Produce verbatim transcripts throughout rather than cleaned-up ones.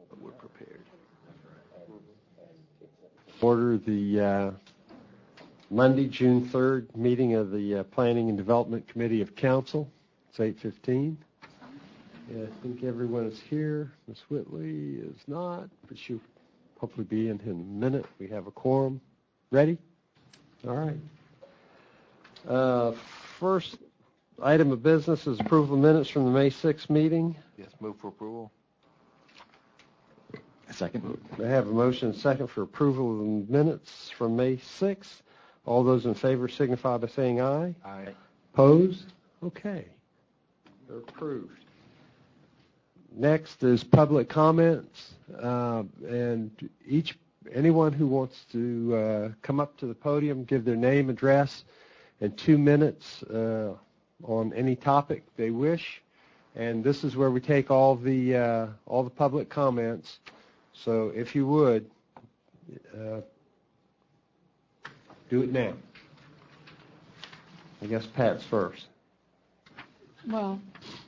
But we're prepared. Order the uh, Monday, June third meeting of the uh, Planning and Development Committee of Council. It's eight fifteen. Yeah, I think everyone is here. Miz Whitley is not, but she'll hopefully be in in a minute. We have a quorum. Ready? All right. Uh, first item of business is approval of minutes from the May sixth meeting. Yes, move for approval. Second. I have a motion and second for approval of the minutes from May sixth. All those in favor signify by saying aye. Aye. Opposed? Okay. They're approved. Next is public comments, uh, and each anyone who wants to uh, come up to the podium, give their name, address, and two minutes uh, on any topic they wish. And this is where we take all the uh, all the public comments. So if you would, uh, do it now. I guess Pat's first. Well,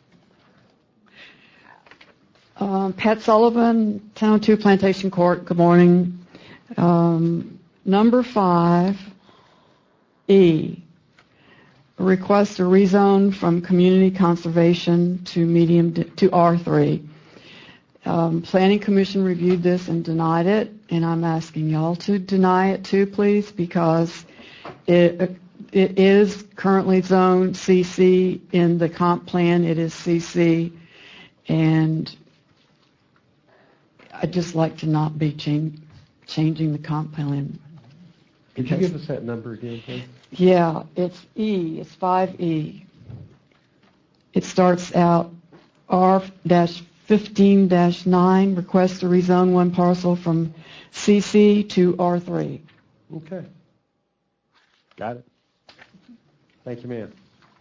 um, Pat Sullivan, ten oh two Plantation Court. Good morning. Um, number five, E, a request to rezone from community conservation to medium to R three. Um, Planning Commission reviewed this and denied it, and I'm asking y'all to deny it too, please, because it it is currently zoned C C in the comp plan. It is C C, and I'd just like to not be change, changing the comp plan. Could you give us that number again, please? Yeah, it's E. It's five E. It starts out R fifteen dash nine, request to rezone one parcel from C C to R three. Okay. Got it. Thank you, ma'am.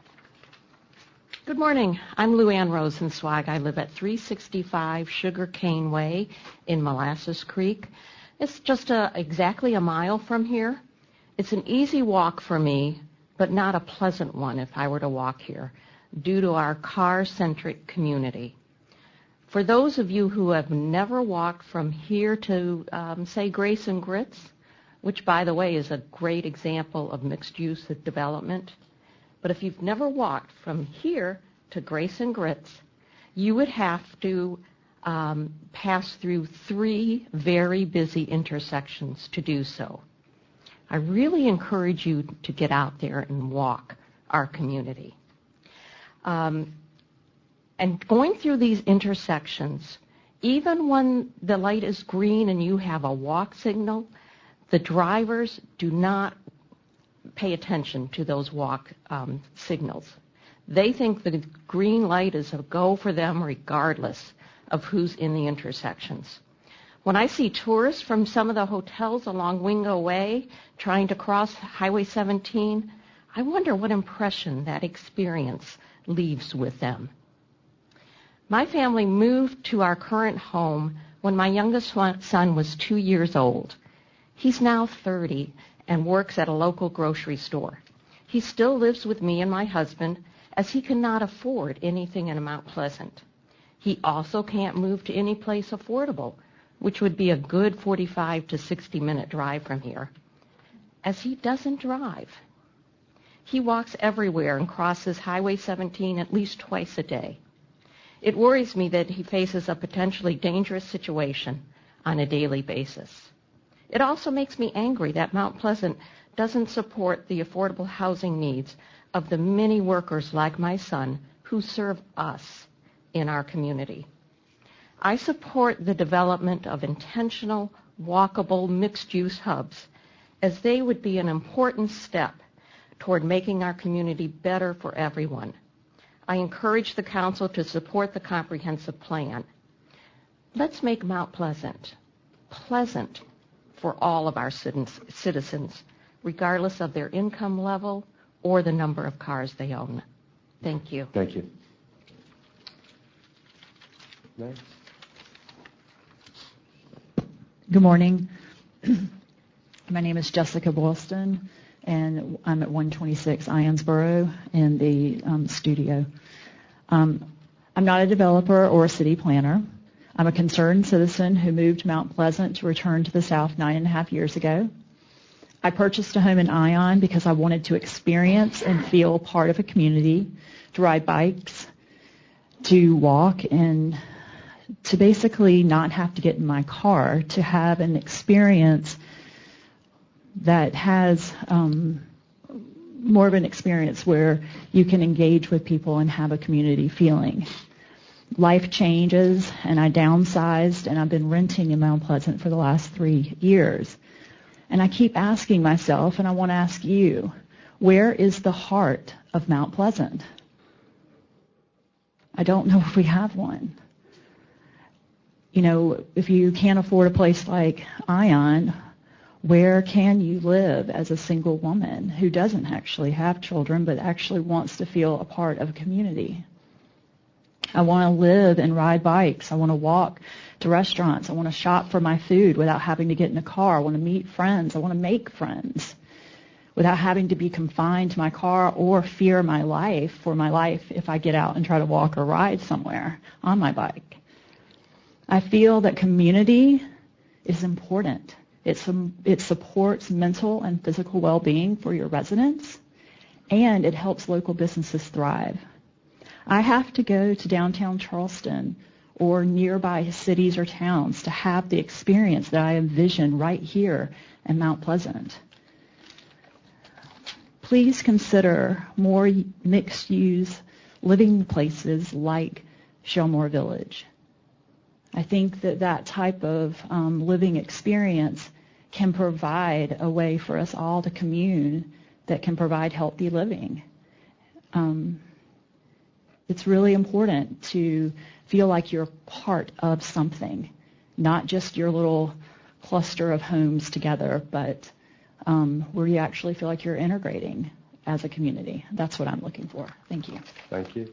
Good morning. I'm Lou Ann Rosenzweig. I live at three sixty-five Sugar Cane Way in Molasses Creek. It's just a, exactly a mile from here. It's an easy walk for me, but not a pleasant one if I were to walk here, due to our car-centric community. For those of you who have never walked from here to, um, say, Grace and Grits, which, by the way, is a great example of mixed-use development, but if you've never walked from here to Grace and Grits, you would have to um, pass through three very busy intersections to do so. I really encourage you to get out there and walk our community. Um, and going through these intersections, even when the light is green and you have a walk signal, the drivers do not pay attention to those walk um, signals. They think the green light is a go for them regardless of who's in the intersections. When I see tourists from some of the hotels along Wingo Way trying to cross Highway seventeen, I wonder what impression that experience leaves with them. My family moved to our current home when my youngest son was two years old. He's now thirty and works at a local grocery store. He still lives with me and my husband, as he cannot afford anything in Mount Pleasant. He also can't move to any place affordable, which would be a good forty-five to sixty minute drive from here, as he doesn't drive. He walks everywhere and crosses Highway seventeen at least twice a day. It worries me that he faces a potentially dangerous situation on a daily basis. It also makes me angry that Mount Pleasant doesn't support the affordable housing needs of the many workers like my son who serve us in our community. I support the development of intentional, walkable, mixed-use hubs, as they would be an important step toward making our community better for everyone. I encourage the council to support the comprehensive plan. Let's make Mount Pleasant pleasant for all of our citizens, regardless of their income level or the number of cars they own. Thank you. Thank you. Next. Good morning. My name is Jessica Boylston, and I'm at one twenty-six Ionsboro in the um, studio. Um, I'm not a developer or a city planner. I'm a concerned citizen who moved to Mount Pleasant to return to the South nine and a half years ago. I purchased a home in Ion because I wanted to experience and feel part of a community, to ride bikes, to walk, and to basically not have to get in my car, to have an experience that has um, more of an experience where you can engage with people and have a community feeling. Life changes, and I downsized, and I've been renting in Mount Pleasant for the last three years. And I keep asking myself, and I want to ask you, where is the heart of Mount Pleasant? I don't know if we have one. You know, if you can't afford a place like Ion, where can you live as a single woman who doesn't actually have children but actually wants to feel a part of a community? I want to live and ride bikes. I want to walk to restaurants. I want to shop for my food without having to get in a car. I want to meet friends. I want to make friends without having to be confined to my car or fear my life for my life if I get out and try to walk or ride somewhere on my bike. I feel that community is important. It's, it supports mental and physical well-being for your residents, and it helps local businesses thrive. I have to go to downtown Charleston or nearby cities or towns to have the experience that I envision right here in Mount Pleasant. Please consider more mixed-use living places like Shellmore Village. I think that that type of um, living experience can provide a way for us all to commune that can provide healthy living. Um, It's really important to feel like you're part of something, not just your little cluster of homes together, but um, where you actually feel like you're integrating as a community. That's what I'm looking for. Thank you. Thank you.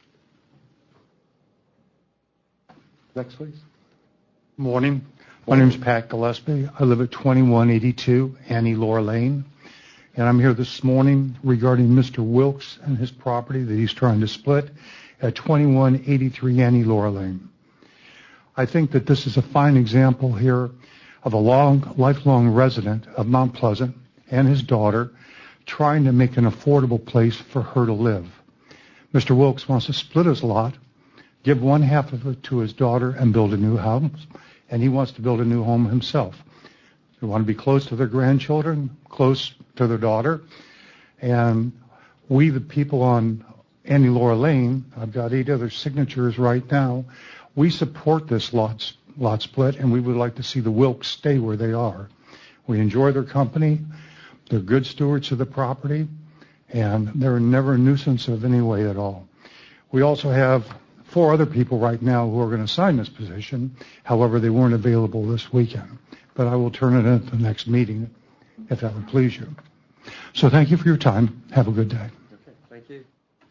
Next, please. Morning. My name is Pat Gillespie. I live at twenty-one eighty-two Annie Laura Lane. And I'm here this morning regarding Mister Wilkes and his property that he's trying to split at twenty-one eighty-three Annie Laura Lane. I think that this is a fine example here of a long, lifelong resident of Mount Pleasant and his daughter trying to make an affordable place for her to live. Mister Wilkes wants to split his lot, give one half of it to his daughter, and build a new house, and he wants to build a new home himself. They want to be close to their grandchildren, close to their daughter. And we, the people on Annie Laura Lane, I've got eight other signatures right now, we support this lot, lot split, and we would like to see the Wilkes stay where they are. We enjoy their company. They're good stewards of the property, and they're never a nuisance of any way at all. We also have four other people right now who are going to sign this position. However, they weren't available this weekend. But I will turn it in at the next meeting, if that would please you. So thank you for your time. Have a good day. Okay, thank you.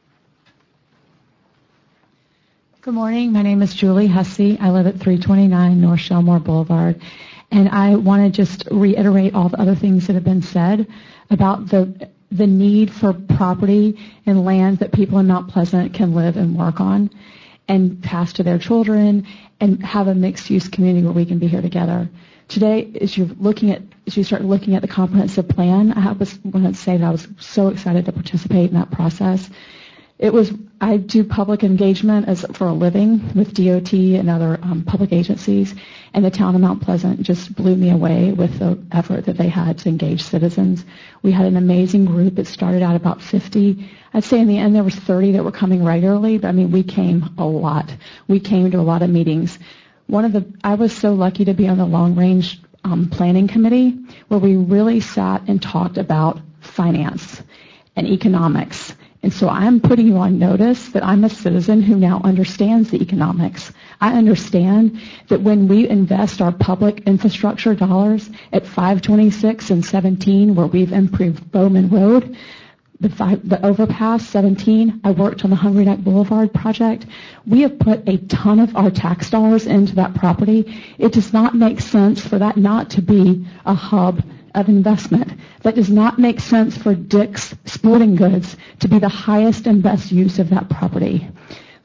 Good morning. My name is Julie Hussey. I live at three twenty-nine North Shellmore Boulevard. And I want to just reiterate all the other things that have been said about the the need for property and land that people in Mount Pleasant can live and work on and pass to their children and have a mixed-use community where we can be here together. Today, as you're looking at, as you start looking at the comprehensive plan, I was want to say that I was so excited to participate in that process. It was, I do public engagement as for a living with D O T and other um, public agencies, and the town of Mount Pleasant just blew me away with the effort that they had to engage citizens. We had an amazing group. It started out about fifty. I'd say in the end there was thirty that were coming regularly, but I mean, we came a lot. We came to a lot of meetings. One of the, I was so lucky to be on the long range um, planning committee where we really sat and talked about finance and economics. And so I'm putting you on notice that I'm a citizen who now understands the economics. I understand that when we invest our public infrastructure dollars at five twenty-six and seventeen, where we've improved Bowman Road, the, five, the overpass seventeen, I worked on the Hungry Neck Boulevard project. We have put a ton of our tax dollars into that property. It does not make sense for that not to be a hub of investment. That does not make sense for Dick's Sporting Goods to be the highest and best use of that property.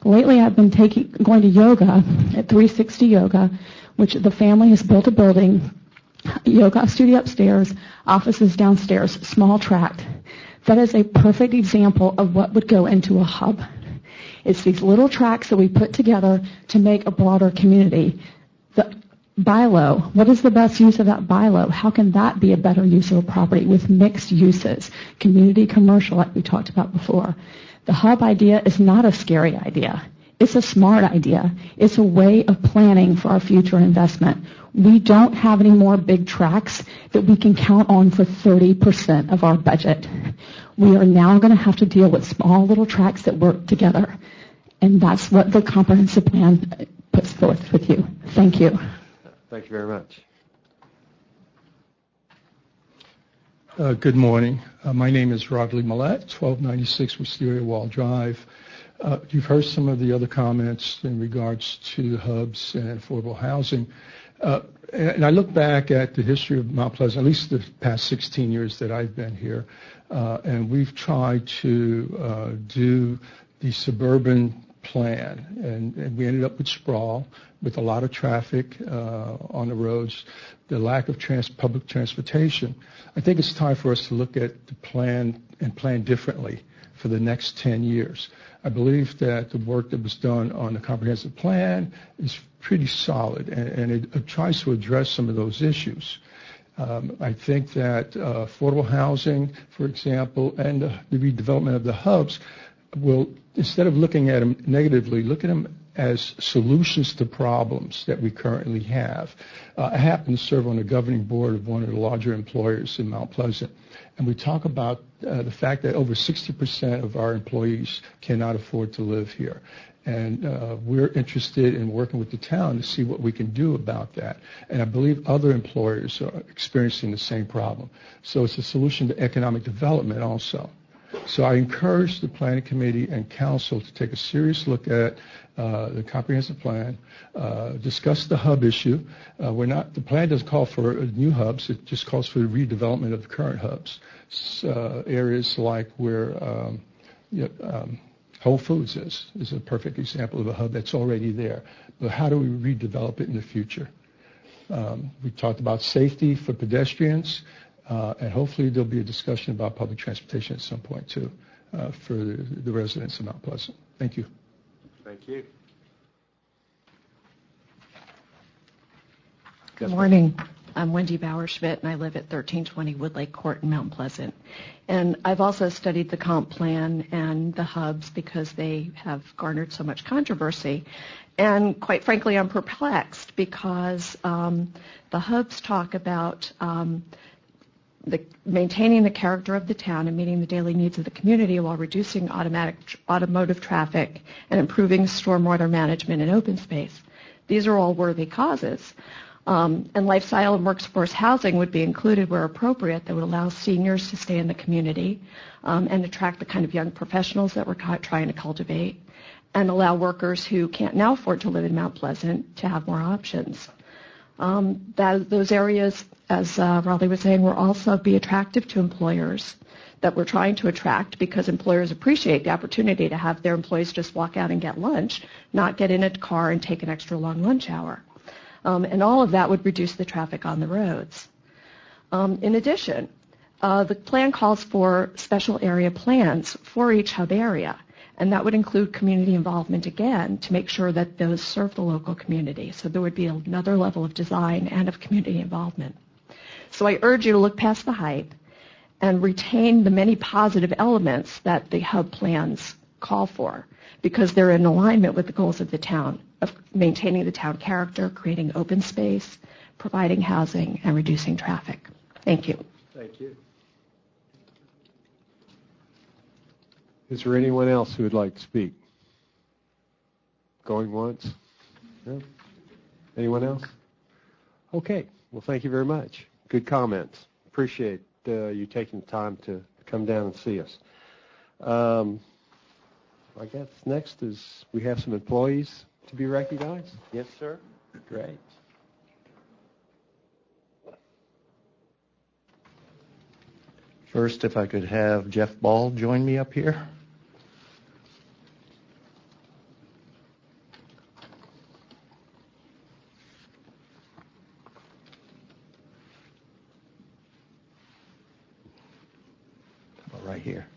Lately, I've been taking going to yoga at three sixty Yoga, which the family has built a building, yoga studio upstairs, offices downstairs, small tract. That is a perfect example of what would go into a hub. It's these little tracts that we put together to make a broader community. The Bilo, what is the best use of that Bilo? How can that be a better use of a property with mixed uses, community, commercial, like we talked about before? The hub idea is not a scary idea. It's a smart idea. It's a way of planning for our future investment. We don't have any more big tracts that we can count on for thirty percent of our budget. We are now going to have to deal with small little tracts that work together. And that's what the comprehensive plan puts forth with you. Thank you. Thank you very much. Uh, good morning. Uh, my name is Rodley Millette, twelve ninety-six Wisteria Wall Drive. Uh, you've heard some of the other comments in regards to hubs and affordable housing. Uh, and I look back at the history of Mount Pleasant, at least the past sixteen years that I've been here, uh, and we've tried to uh, do the suburban plan, and, and we ended up with sprawl, with a lot of traffic uh, on the roads, the lack of trans- public transportation. I think it's time for us to look at the plan and plan differently for the next ten years. I believe that the work that was done on the comprehensive plan is pretty solid, and, and it, it tries to address some of those issues. Um, I think that uh, affordable housing, for example, and uh, the redevelopment of the hubs will, instead of looking at them negatively, look at them as solutions to problems that we currently have. Uh, I happen to serve on the governing board of one of the larger employers in Mount Pleasant, and we talk about uh, the fact that over sixty percent of our employees cannot afford to live here. And uh, we're interested in working with the town to see what we can do about that. And I believe other employers are experiencing the same problem. So it's a solution to economic development also. So I encourage the planning committee and council to take a serious look at uh, the comprehensive plan, uh, discuss the hub issue. Uh, we're not, the plan doesn't call for new hubs, it just calls for the redevelopment of the current hubs. Uh, areas like where um, you know, um, Whole Foods is, is a perfect example of a hub that's already there. But how do we redevelop it in the future? Um, we talked about safety for pedestrians. Uh, and hopefully there'll be a discussion about public transportation at some point, too, uh, for the, the residents of Mount Pleasant. Thank you. Thank you. Good morning. I'm Wendy Bauer-Schmidt, and I live at thirteen twenty Woodlake Court in Mount Pleasant. And I've also studied the comp plan and the hubs because they have garnered so much controversy. And quite frankly, I'm perplexed because um, the hubs talk about um, The, maintaining the character of the town and meeting the daily needs of the community while reducing automatic, automotive traffic and improving stormwater management and open space. These are all worthy causes. Um, and lifestyle and workforce housing would be included where appropriate that would allow seniors to stay in the community um, and attract the kind of young professionals that we're ca- trying to cultivate and allow workers who can't now afford to live in Mount Pleasant to have more options. Um, that, those areas, as uh, Raleigh was saying, will also be attractive to employers that we're trying to attract because employers appreciate the opportunity to have their employees just walk out and get lunch, not get in a car and take an extra long lunch hour. Um, and all of that would reduce the traffic on the roads. Um, in addition, uh, the plan calls for special area plans for each hub area. And that would include community involvement again to make sure that those serve the local community. So there would be another level of design and of community involvement. So I urge you to look past the hype and retain the many positive elements that the hub plans call for because they're in alignment with the goals of the town, of maintaining the town character, creating open space, providing housing, and reducing traffic. Thank you. Thank you. Is there anyone else who would like to speak? Going once? No? Anyone else? Okay. Well, thank you very much. Good comments. Appreciate uh, you taking the time to come down and see us. Um, I guess next is we have some employees to be recognized. Yes, sir. Great. First, if I could have Jeff Ball join me up here. here.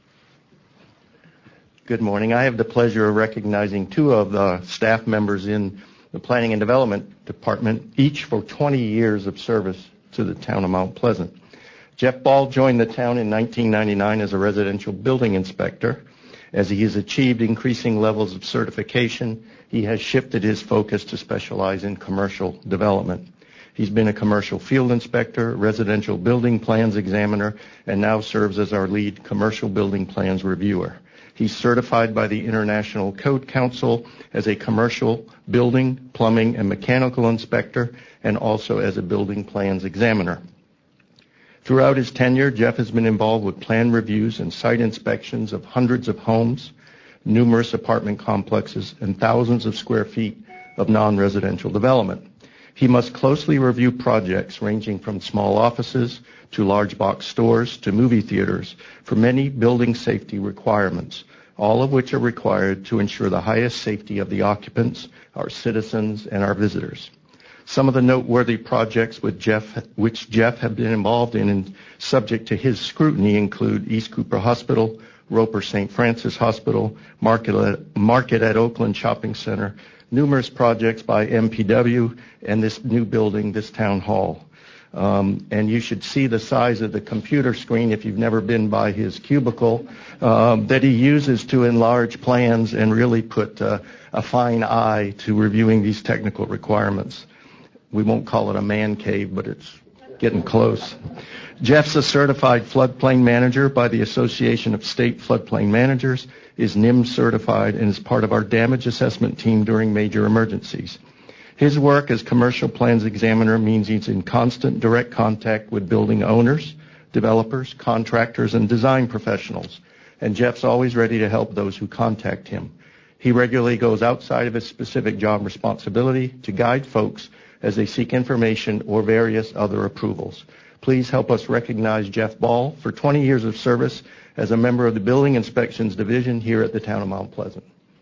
Good morning. I have the pleasure of recognizing two of the staff members in the Planning and Development Department, each for twenty years of service to the town of Mount Pleasant. Jeff Ball joined the town in nineteen ninety-nine as a residential building inspector. As he has achieved increasing levels of certification, he has shifted his focus to specialize in commercial development. He's been a commercial field inspector, residential building plans examiner, and now serves as our lead commercial building plans reviewer. He's certified by the International Code Council as a commercial building, plumbing, and mechanical inspector, and also as a building plans examiner. Throughout his tenure, Jeff has been involved with plan reviews and site inspections of hundreds of homes, numerous apartment complexes, and thousands of square feet of non-residential development. He must closely review projects ranging from small offices to large box stores to movie theaters for many building safety requirements, all of which are required to ensure the highest safety of the occupants, our citizens, and our visitors. Some of the noteworthy projects with Jeff, which Jeff have been involved in and subject to his scrutiny include East Cooper Hospital, Roper Saint Francis Hospital, Market at, Market at Oakland Shopping Center, numerous projects by M P W, and this new building, this town hall. Um, and you should see the size of the computer screen if you've never been by his cubicle um, that he uses to enlarge plans and really put uh, a fine eye to reviewing these technical requirements. We won't call it a man cave, but it's getting close. Jeff's a certified floodplain manager by the Association of State Floodplain Managers, is N I M certified, and is part of our damage assessment team during major emergencies. His work as commercial plans examiner means he's in constant direct contact with building owners, developers, contractors, and design professionals, and Jeff's always ready to help those who contact him. He regularly goes outside of his specific job responsibility to guide folks as they seek information or various other approvals. Please help us recognize Jeff Ball for twenty years of service as a member of the Building Inspections Division here at the town of Mount Pleasant.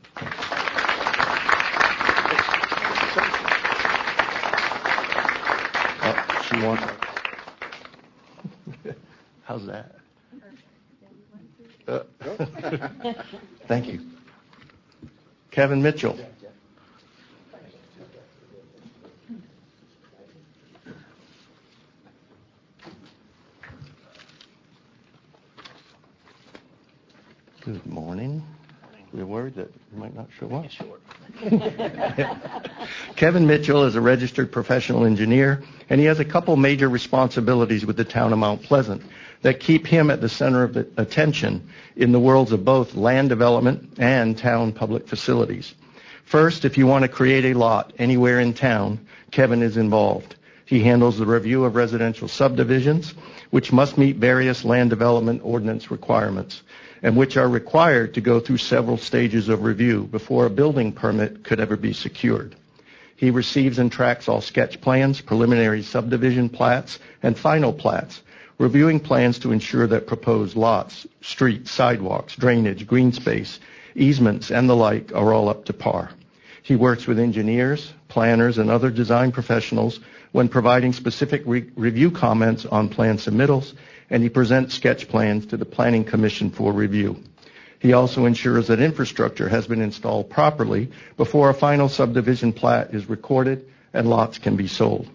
Oh, she wants. How's that? Uh, thank you. Kevin Mitchell. Good morning. We're worried that you might not show up. Kevin Mitchell is a registered professional engineer, and he has a couple major responsibilities with the town of Mount Pleasant that keep him at the center of the attention in the worlds of both land development and town public facilities. First, if you want to create a lot anywhere in town, Kevin is involved. He handles the review of residential subdivisions, which must meet various land development ordinance requirements, and which are required to go through several stages of review before a building permit could ever be secured. He receives and tracks all sketch plans, preliminary subdivision plats, and final plats, reviewing plans to ensure that proposed lots, streets, sidewalks, drainage, green space, easements, and the like are all up to par. He works with engineers, planners, and other design professionals when providing specific re- review comments on plan submittals, and he presents sketch plans to the Planning Commission for review. He also ensures that infrastructure has been installed properly before a final subdivision plat is recorded and lots can be sold.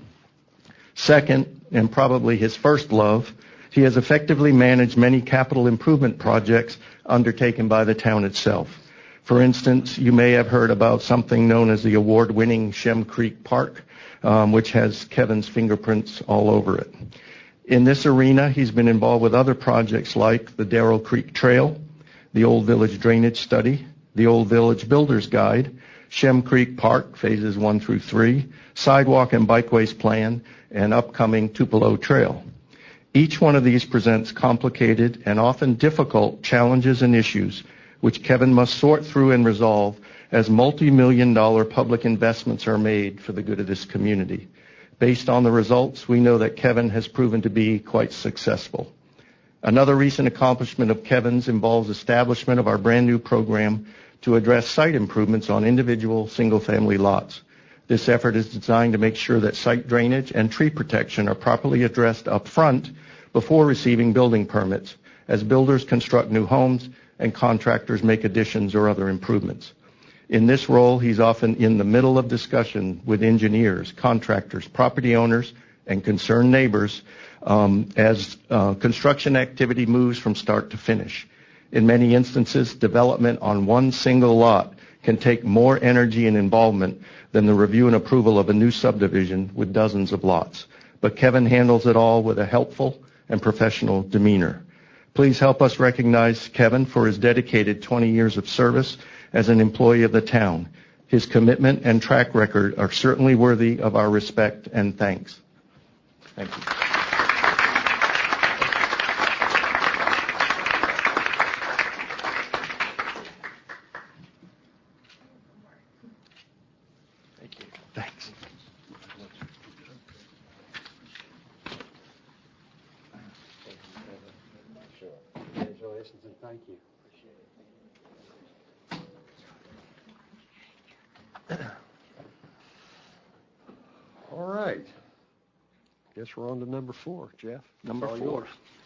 Second, and probably his first love, he has effectively managed many capital improvement projects undertaken by the town itself. For instance, you may have heard about something known as the award-winning Shem Creek Park, um, which has Kevin's fingerprints all over it. In this arena, he's been involved with other projects like the Darrell Creek Trail, the Old Village Drainage Study, the Old Village Builder's Guide, Shem Creek Park, phases one through three, Sidewalk and Bikeways Plan, and upcoming Tupelo Trail. Each one of these presents complicated and often difficult challenges and issues which Kevin must sort through and resolve as multi-million dollar public investments are made for the good of this community. Based on the results, we know that Kevin has proven to be quite successful. Another recent accomplishment of Kevin's involves establishment of our brand new program to address site improvements on individual single-family lots. This effort is designed to make sure that site drainage and tree protection are properly addressed up front before receiving building permits, as builders construct new homes and contractors make additions or other improvements. In this role, he's often in the middle of discussion with engineers, contractors, property owners, and concerned neighbors um, as uh, construction activity moves from start to finish. In many instances, development on one single lot can take more energy and involvement than the review and approval of a new subdivision with dozens of lots. But Kevin handles it all with a helpful and professional demeanor. Please help us recognize Kevin for his dedicated twenty years of service as an employee of the town. His commitment and track record are certainly worthy of our respect and thanks. Thank you. Thank you. Thanks. Congratulations and thank you. All right. Guess we're on to number four, Jeff. Number All four. yours.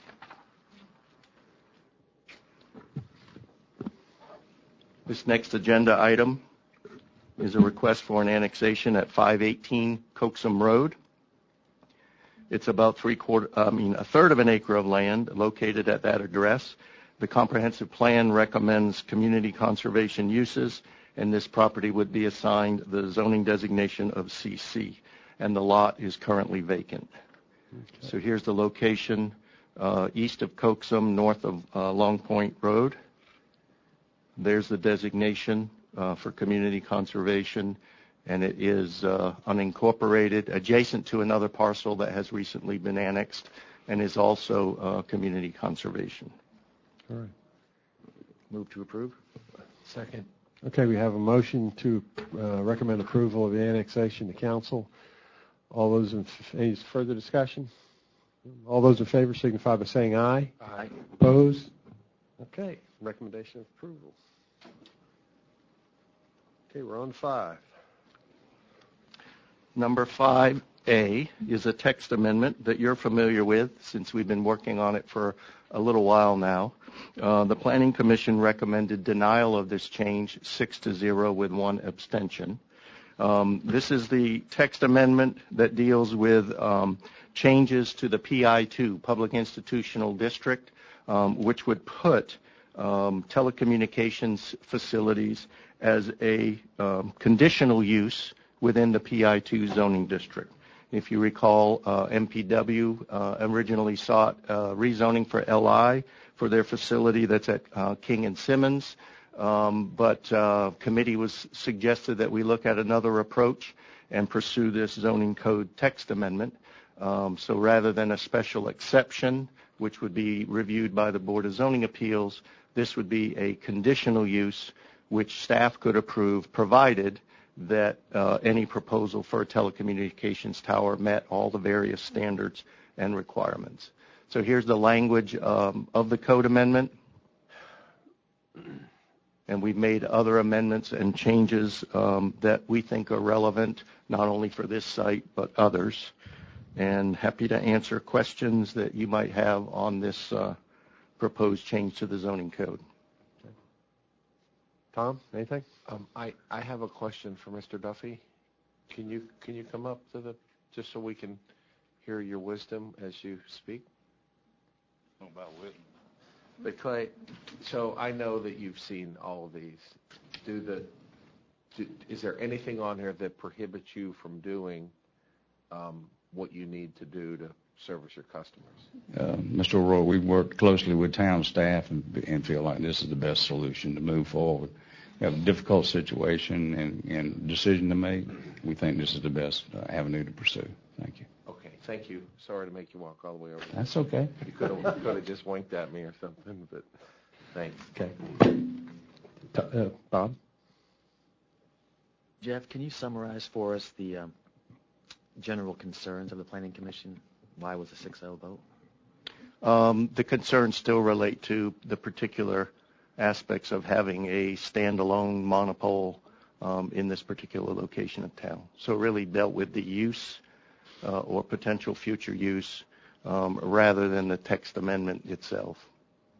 This next agenda item is a request for an annexation at five eighteen Coaxum Road. It's about three quarter, I mean, a third of an acre of land located at that address. The comprehensive plan recommends community conservation uses, and this property would be assigned the zoning designation of C C, and the lot is currently vacant. Okay. So here's the location, uh, east of Coaxum, north of uh, Long Point Road. There's the designation uh, for community conservation, and it is uh, unincorporated, adjacent to another parcel that has recently been annexed and is also uh, community conservation. All right. Move to approve. Second. Okay, we have a motion to uh, recommend approval of the annexation to council. All those in any further discussion? All those in favor signify by saying aye. Aye. Opposed? Okay, recommendation of approval. Okay, we're on to five. Number five A is a text amendment that you're familiar with since we've been working on it for a little while now. Uh, the Planning Commission recommended denial of this change, six to zero with one abstention. Um, this is the text amendment that deals with um, changes to the P I two, Public Institutional District, um, which would put um, telecommunications facilities as a um, conditional use within the P I two zoning district. If you recall, uh, M P W uh, originally sought uh, rezoning for L I for their facility that's at uh, King and Simmons, um, but uh, committee was suggested that we look at another approach and pursue this zoning code text amendment. Um, so rather than a special exception, which would be reviewed by the Board of Zoning Appeals, this would be a conditional use which staff could approve, provided that uh, any proposal for a telecommunications tower met all the various standards and requirements. So here's the language um, of the code amendment. And we've made other amendments and changes um, that we think are relevant, not only for this site, but others. And happy to answer questions that you might have on this uh, proposed change to the zoning code. Tom, anything? Um, I, I have a question for Mister Duffy. Can you can you come up to the just so we can hear your wisdom as you speak? What about wisdom? Because so I know that you've seen all of these. Do the do, is there anything on here that prohibits you from doing um, what you need to do to service your customers? Uh, Mister O'Rourke, we've worked closely with town staff and, and feel like this is the best solution to move forward. We have a difficult situation and, and decision to make. We think this is the best uh, avenue to pursue. Thank you. Okay, thank you. Sorry to make you walk all the way over. That's okay. You could have could have just winked at me or something, but thanks. Okay. Uh, Bob? Jeff, can you summarize for us the um, general concerns of the Planning Commission? Why was a six oh vote? Um, the concerns still relate to the particular aspects of having a standalone monopole um, in this particular location of town. So it really dealt with the use uh, or potential future use um, rather than the text amendment itself.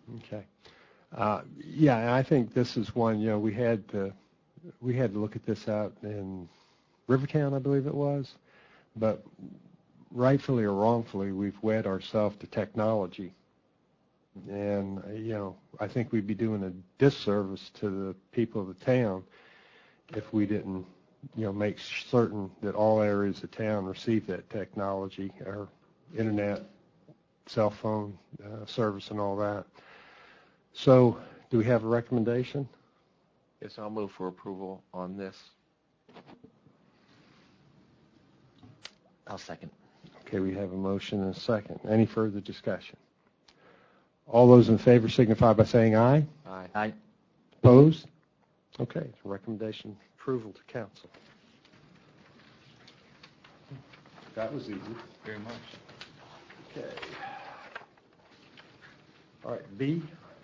Okay. Uh, yeah, and I think this is one, you know, we had to, we had to look at this out in Rivertown, I believe it was, but rightfully or wrongfully, we've wed ourselves to technology. And, uh, you know, I think we'd be doing a disservice to the people of the town if we didn't, you know, make certain that all areas of town receive that technology, our internet, cell phone uh, service and all that. So do we have a recommendation? Yes, I'll move for approval on this. I'll second. Okay, we have a motion and a second. Any further discussion? All those in favor signify by saying aye. Aye. Aye. Opposed? Okay, recommendation approval to council. That was easy. Very much. Okay. All right, B.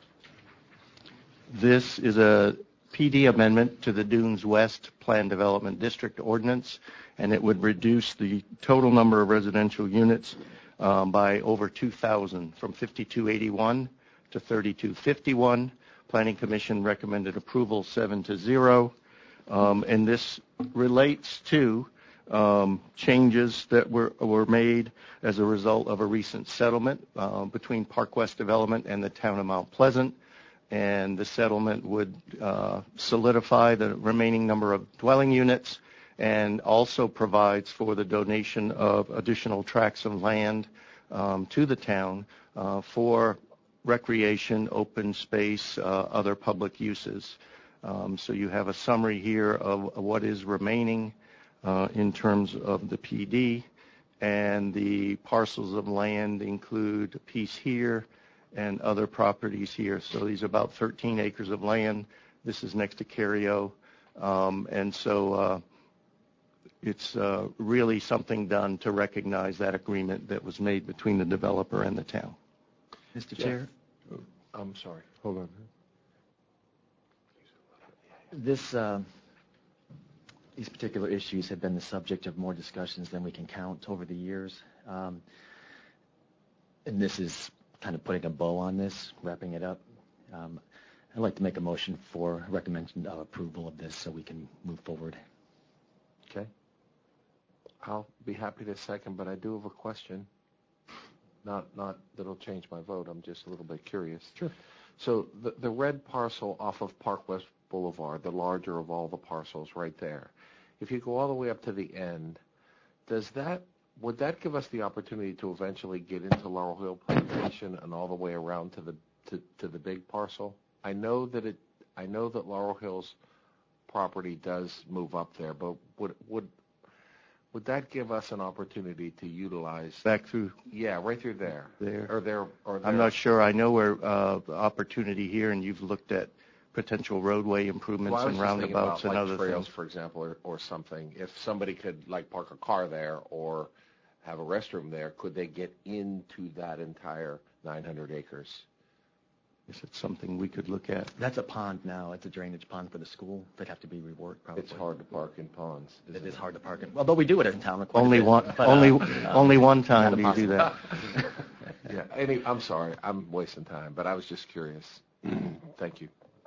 This is a P D amendment to the Dunes West Plan Development District Ordinance, and it would reduce the total number of residential units um, by over two thousand, from fifty-two eighty-one to thirty-two fifty-one. Planning Commission recommended approval seven to zero, um, and this relates to um, changes that were, were made as a result of a recent settlement uh, between Park West Development and the town of Mount Pleasant. And the settlement would uh, solidify the remaining number of dwelling units and also provides for the donation of additional tracts of land um, to the town uh, for recreation, open space, uh, other public uses. Um, so you have a summary here of, of what is remaining uh, in terms of the P D, and the parcels of land include a piece here and other properties here. So these are about thirteen acres of land. This is next to Cario. Um, and so uh, it's uh, really something done to recognize that agreement that was made between the developer and the town. Mister Chair? Oh, I'm sorry. Hold on. This, uh, these particular issues have been the subject of more discussions than we can count over the years. Um, and this is kind of putting a bow on this, wrapping it up. Um, I'd like to make a motion for recommendation of approval of this so we can move forward. Okay. I'll be happy to second, but I do have a question. Not not that it'll change my vote. I'm just a little bit curious. Sure. So the, the red parcel off of Park West Boulevard, the larger of all the parcels right there, if you go all the way up to the end, does that would that give us the opportunity to eventually get into Laurel Hill Plantation and all the way around to the to, to the big parcel? I know that it I know that Laurel Hill's property does move up there, but would would would that give us an opportunity to utilize Back through yeah, right through there. there. Or there or there. I'm not sure. I know where uh, the opportunity here, and you've looked at potential roadway improvements Well, I was and just thinking roundabouts about, and like, other trails, things. for example, or, or something. If somebody could like park a car there or have a restroom there, could they get into that entire nine hundred acres? Is it something we could look at? That's a pond now. It's a drainage pond for the school. They'd have to be reworked probably. It's hard to park in ponds. It isn't is hard to park in. Well, but we do it in town. quite a Only bit, one, but, only, uh, only one time not do you do that. Yeah. Any, I'm sorry. I'm wasting time, but I was just curious. Thank you.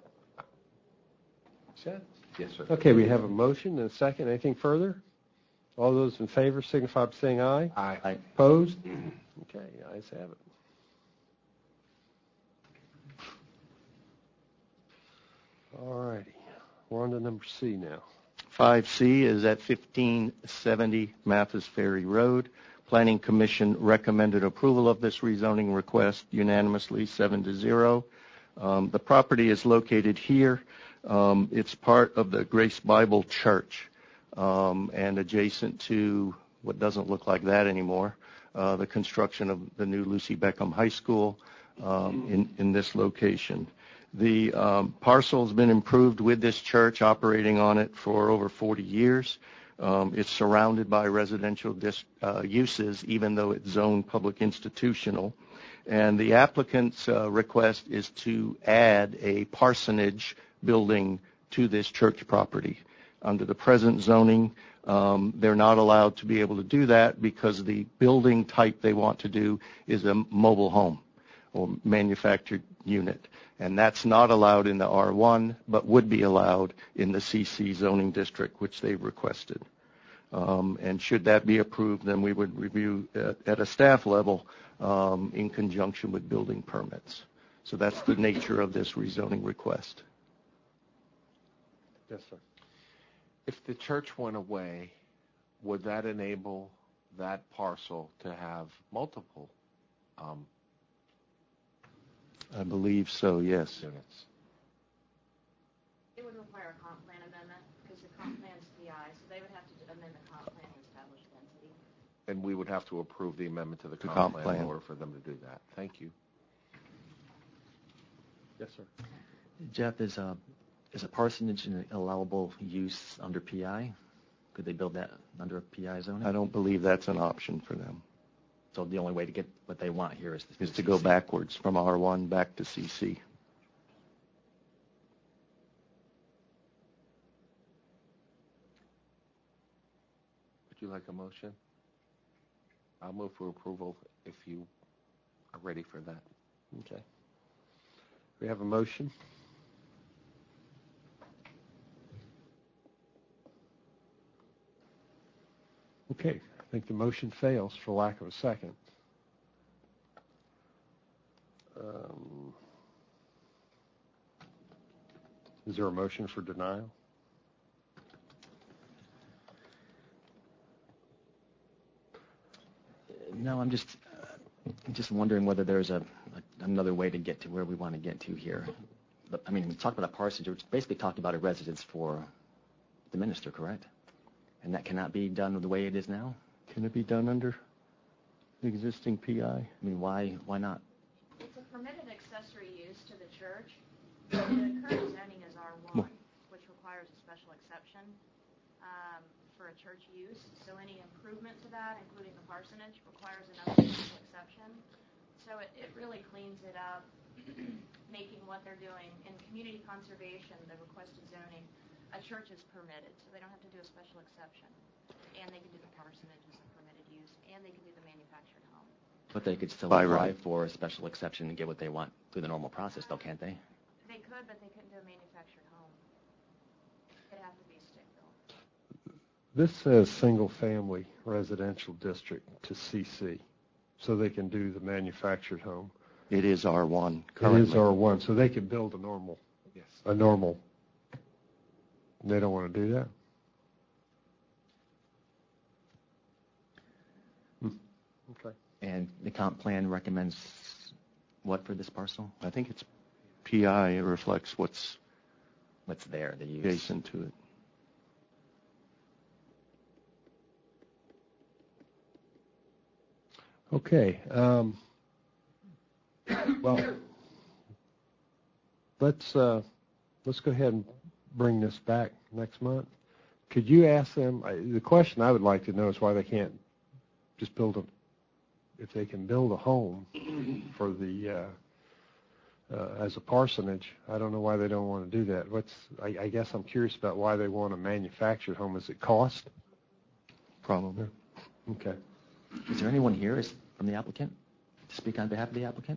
Set? Yes, sir. Okay, we have a motion and a second. Anything further? All those in favor signify by saying aye. Aye. Aye. Opposed? Okay, ayes have it. All righty. We're on to number C now. five C is at fifteen seventy Mathis Ferry Road. Planning Commission recommended approval of this rezoning request unanimously, seven to zero. Um, the property is located here. Um, it's part of the Grace Bible Church um, and adjacent to what doesn't look like that anymore, uh, the construction of the new Lucy Beckham High School um, in, in this location. The um, parcel has been improved with this church operating on it for over forty years. Um, it's surrounded by residential dis- uh, uses, even though it's zoned public institutional. And the applicant's uh, request is to add a parsonage building to this church property. Under the present zoning, um, they're not allowed to be able to do that because the building type they want to do is a mobile home. or manufactured unit. And that's not allowed in the R one, but would be allowed in the C C zoning district, which they've requested. Um, and should that be approved, then we would review at, at a staff level um, in conjunction with building permits. So that's the nature of this rezoning request. Yes, sir. If the church went away, would that enable that parcel to have multiple um, I believe so, yes. units? It would require a comp plan amendment because the comp plan is P I, so they would have to amend the comp plan to establish density. And we would have to approve the amendment to the The comp, comp plan, plan. in order for them to do that. Thank you. Yes, sir. Jeff, is a, is a parsonage an allowable use under P I? Could they build that under a P I zoning? I don't believe that's an option for them. So the only way to get what they want here is, Is to go backwards from R one back to C C. Would you like a motion? I'll move for approval if you are ready for that. Okay. We have a motion. Okay, I think the motion fails for lack of a second. Um, is there a motion for denial? No, I'm just uh, just wondering whether there's a, a another way to get to where we want to get to here. But I mean, we talked about a parsonage. We're basically talking about a residence for the minister, correct? And that cannot be done the way it is now? Can it be done under the existing P I? I mean, why why not? It's a permitted accessory use to the church. The current zoning is R one, which requires a special exception um, for a church use. So any improvement to that, including the parsonage, requires another special exception. So it, it really cleans it up, making what they're doing in community conservation, the requested zoning. A church is permitted, so they don't have to do a special exception. And they can do the parsonage as a permitted use, and they can do the manufactured home. But they could still By apply right. for a special exception and get what they want through the normal process, though, can't they? They could, but they couldn't do a manufactured home. It'd have to be stick-built. This says single-family residential district to C C, so they can do the manufactured home. It is R one It currently. is R one, so they can build a normal, Yes. a normal. They don't want to do that. Hmm. Okay. And the comp plan recommends what for this parcel? I think it's P I. It reflects what's What's there, the use? adjacent to it. Okay. Um, well, let's uh, let's go ahead and bring this back next month. Could you ask them? I, the question I would like to know is why they can't just build a. If they can build a home for the uh, uh, as a parsonage, I don't know why they don't want to do that. What's I, I guess I'm curious about why they want a manufactured home. Is it cost? Probably. Okay. Is there anyone here is from the applicant to speak on behalf of the applicant?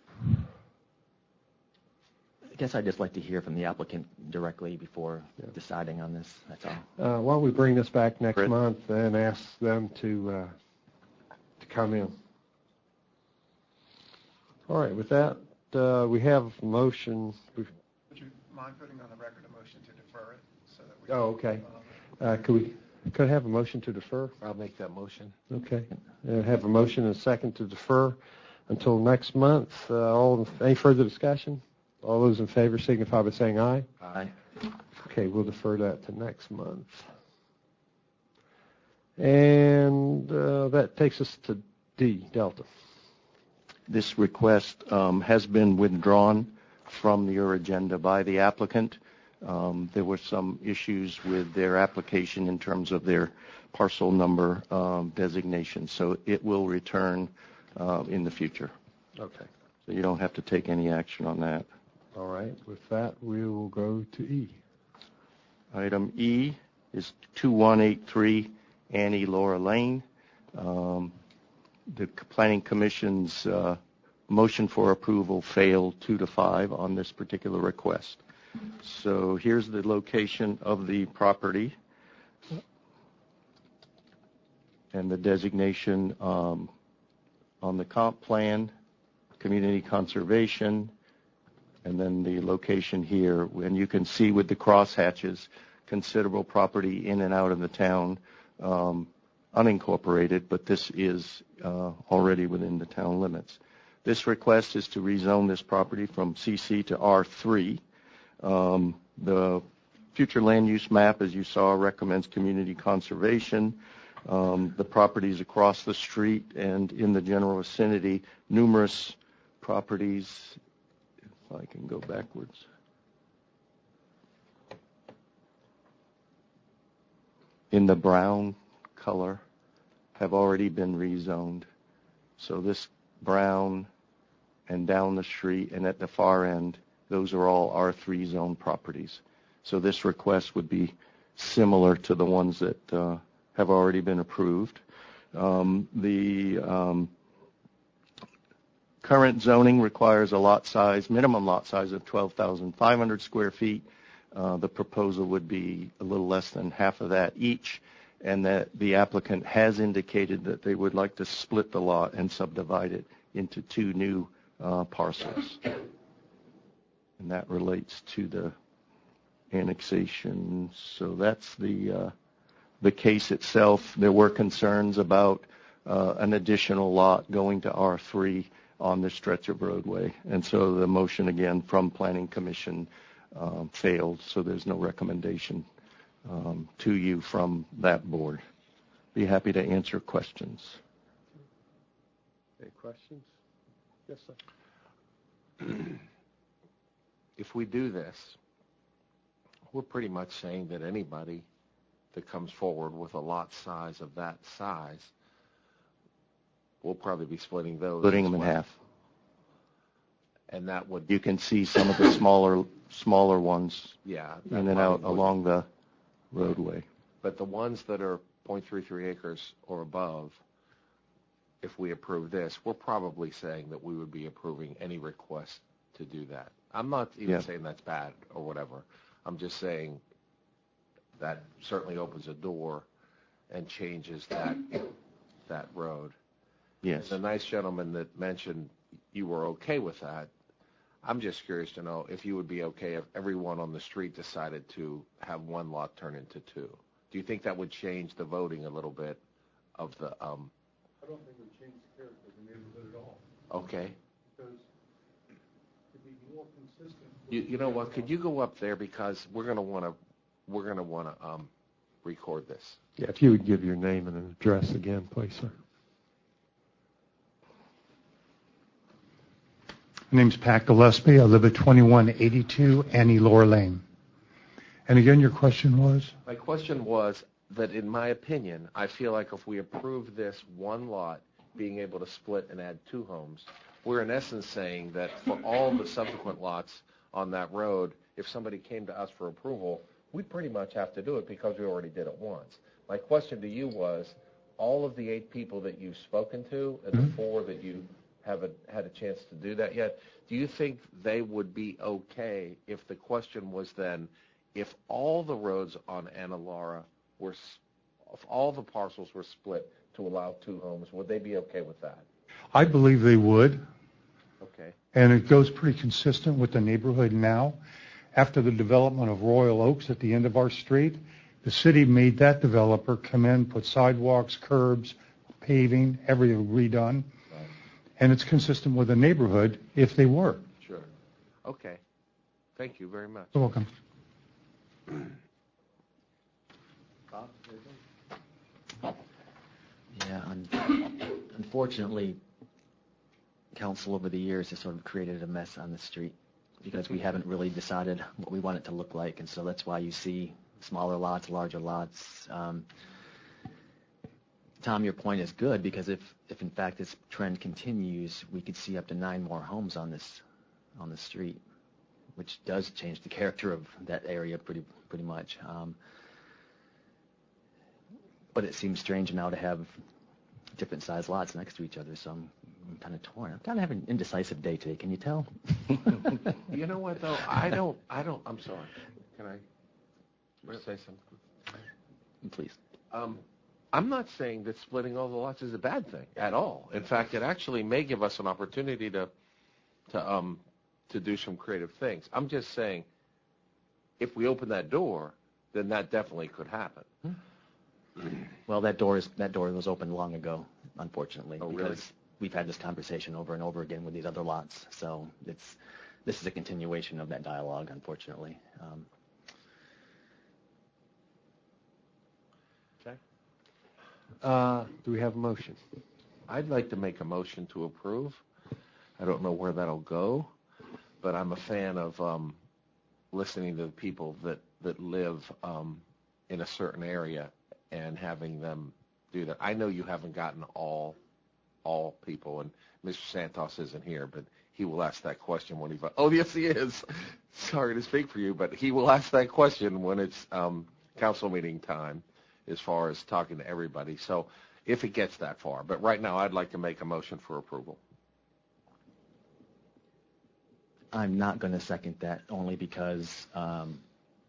I guess I'd just like to hear from the applicant directly before Yeah. deciding on this. That's all. Uh, why don't we bring this back next Fred? month and ask them to uh, to come in? All right. With that, uh, we have a motion. We've, Would you mind putting on the record a motion to defer it so that we? oh, okay. Uh, could we could I have a motion to defer? I'll make that motion. Okay. Uh, have a motion and a second to defer until next month. Uh, all any further discussion? All those in favor signify by saying aye. Aye. Okay, we'll defer that to next month. And uh, that takes us to D, Delta. This request um, has been withdrawn from your agenda by the applicant. Um, there were some issues with their application in terms of their parcel number um, designation, so it will return uh, in the future. Okay. So you don't have to take any action on that. All right. With that, we will go to E. Item E is two one eight three Annie Laura Lane. Um, the Planning Commission's uh, motion for approval failed two to five on this particular request. So here's the location of the property and the designation um, on the comp plan, community conservation, and then the location here. And you can see with the crosshatches, considerable property in and out of the town, um, unincorporated, but this is uh, already within the town limits. This request is to rezone this property from C C to R three. Um, the future land use map, as you saw, recommends community conservation. Um, the properties across the street and in the general vicinity, numerous properties. If I can go backwards. In the brown color have already been rezoned. So this brown and down the street and at the far end, those are all R three zone properties. So this request would be similar to the ones that uh, have already been approved. Um, the um, current zoning requires a lot size, minimum lot size of twelve thousand five hundred square feet. Uh, the proposal would be a little less than half of that each, and that the applicant has indicated that they would like to split the lot and subdivide it into two new uh, parcels. And that relates to the annexation. So that's the uh, the case itself. There were concerns about uh, an additional lot going to R three on this stretch of roadway, and so the motion again from Planning Commission um, failed. So there's no recommendation um, to you from that board. Be happy to answer questions. Any questions? Yes, sir. If we do this, we're pretty much saying that anybody that comes forward with a lot size of that size, we'll probably be splitting those. Splitting as them in well. half. And that would, You can see some of the smaller smaller ones yeah, that in and probably out would. along the roadway. But the ones that are zero point three three acres or above, if we approve this, we're probably saying that we would be approving any request to do that. I'm not even Yeah. saying that's bad or whatever. I'm just saying that certainly opens a door and changes that that road. Yes. The nice gentleman that mentioned you were okay with that, I'm just curious to know if you would be okay if everyone on the street decided to have one lot turn into two. Do you think that would change the voting a little bit of the, um, I don't think it would change the character of the neighborhood at all. okay. Because to be more consistent. You, you know what, could you go up there because we're going to want to, we're going to want to um, record this. Yeah, if you would give your name and address again, please, sir. My name's Pat Gillespie. I live at twenty-one eighty-two Annie Lore Lane. And again, your question was? My question was that in my opinion, I feel like if we approve this one lot being able to split and add two homes, we're in essence saying that for all the subsequent lots on that road, if somebody came to us for approval, we pretty much have to do it because we already did it once. My question to you was, all of the eight people that you've spoken to and Mm-hmm. the four that you haven't had a chance to do that yet, do you think they would be okay if the question was then, if all the roads on Anna Laura were, if all the parcels were split to allow two homes, would they be okay with that? I believe they would. Okay. And it goes pretty consistent with the neighborhood now. After the development of Royal Oaks at the end of our street, the city made that developer come in, put sidewalks, curbs, paving, everything redone. Right. And it's consistent with the neighborhood if they were. Sure. Okay. Thank you very much. You're welcome. Bob? Yeah, un- unfortunately, council over the years has sort of created a mess on the street because we haven't really decided what we want it to look like, and so that's why you see smaller lots, larger lots. Um, Tom, your point is good because if, if in fact this trend continues, we could see up to nine more homes on this on the street, which does change the character of that area pretty pretty much. Um, but it seems strange now to have different size lots next to each other, so I'm, I'm kind of torn. I'm kind of having an indecisive day today. Can you tell? You know what, though? I don't, I don't, I'm sorry. Can I say something? Please. Um, I'm not saying that splitting all the lots is a bad thing at all. In fact, it actually may give us an opportunity to, to, um, to do some creative things. I'm just saying, if we open that door, then that definitely could happen. Well, that door is that door was opened long ago, unfortunately, Oh, because really? we've had this conversation over and over again with these other lots. So it's this is a continuation of that dialogue, unfortunately. Um, Okay. Uh, do we have a motion? I'd like to make a motion to approve. I don't know where that'll go, but I'm a fan of um, listening to the people that, that live um, in a certain area and having them do that. I know you haven't gotten all all people, and Mister Santos isn't here, but he will ask that question when he votes. Oh, yes, he is. Sorry to speak for you, but he will ask that question when it's um, council meeting time as far as talking to everybody. So if it gets that far. But right now I'd like to make a motion for approval. I'm not going to second that only because um,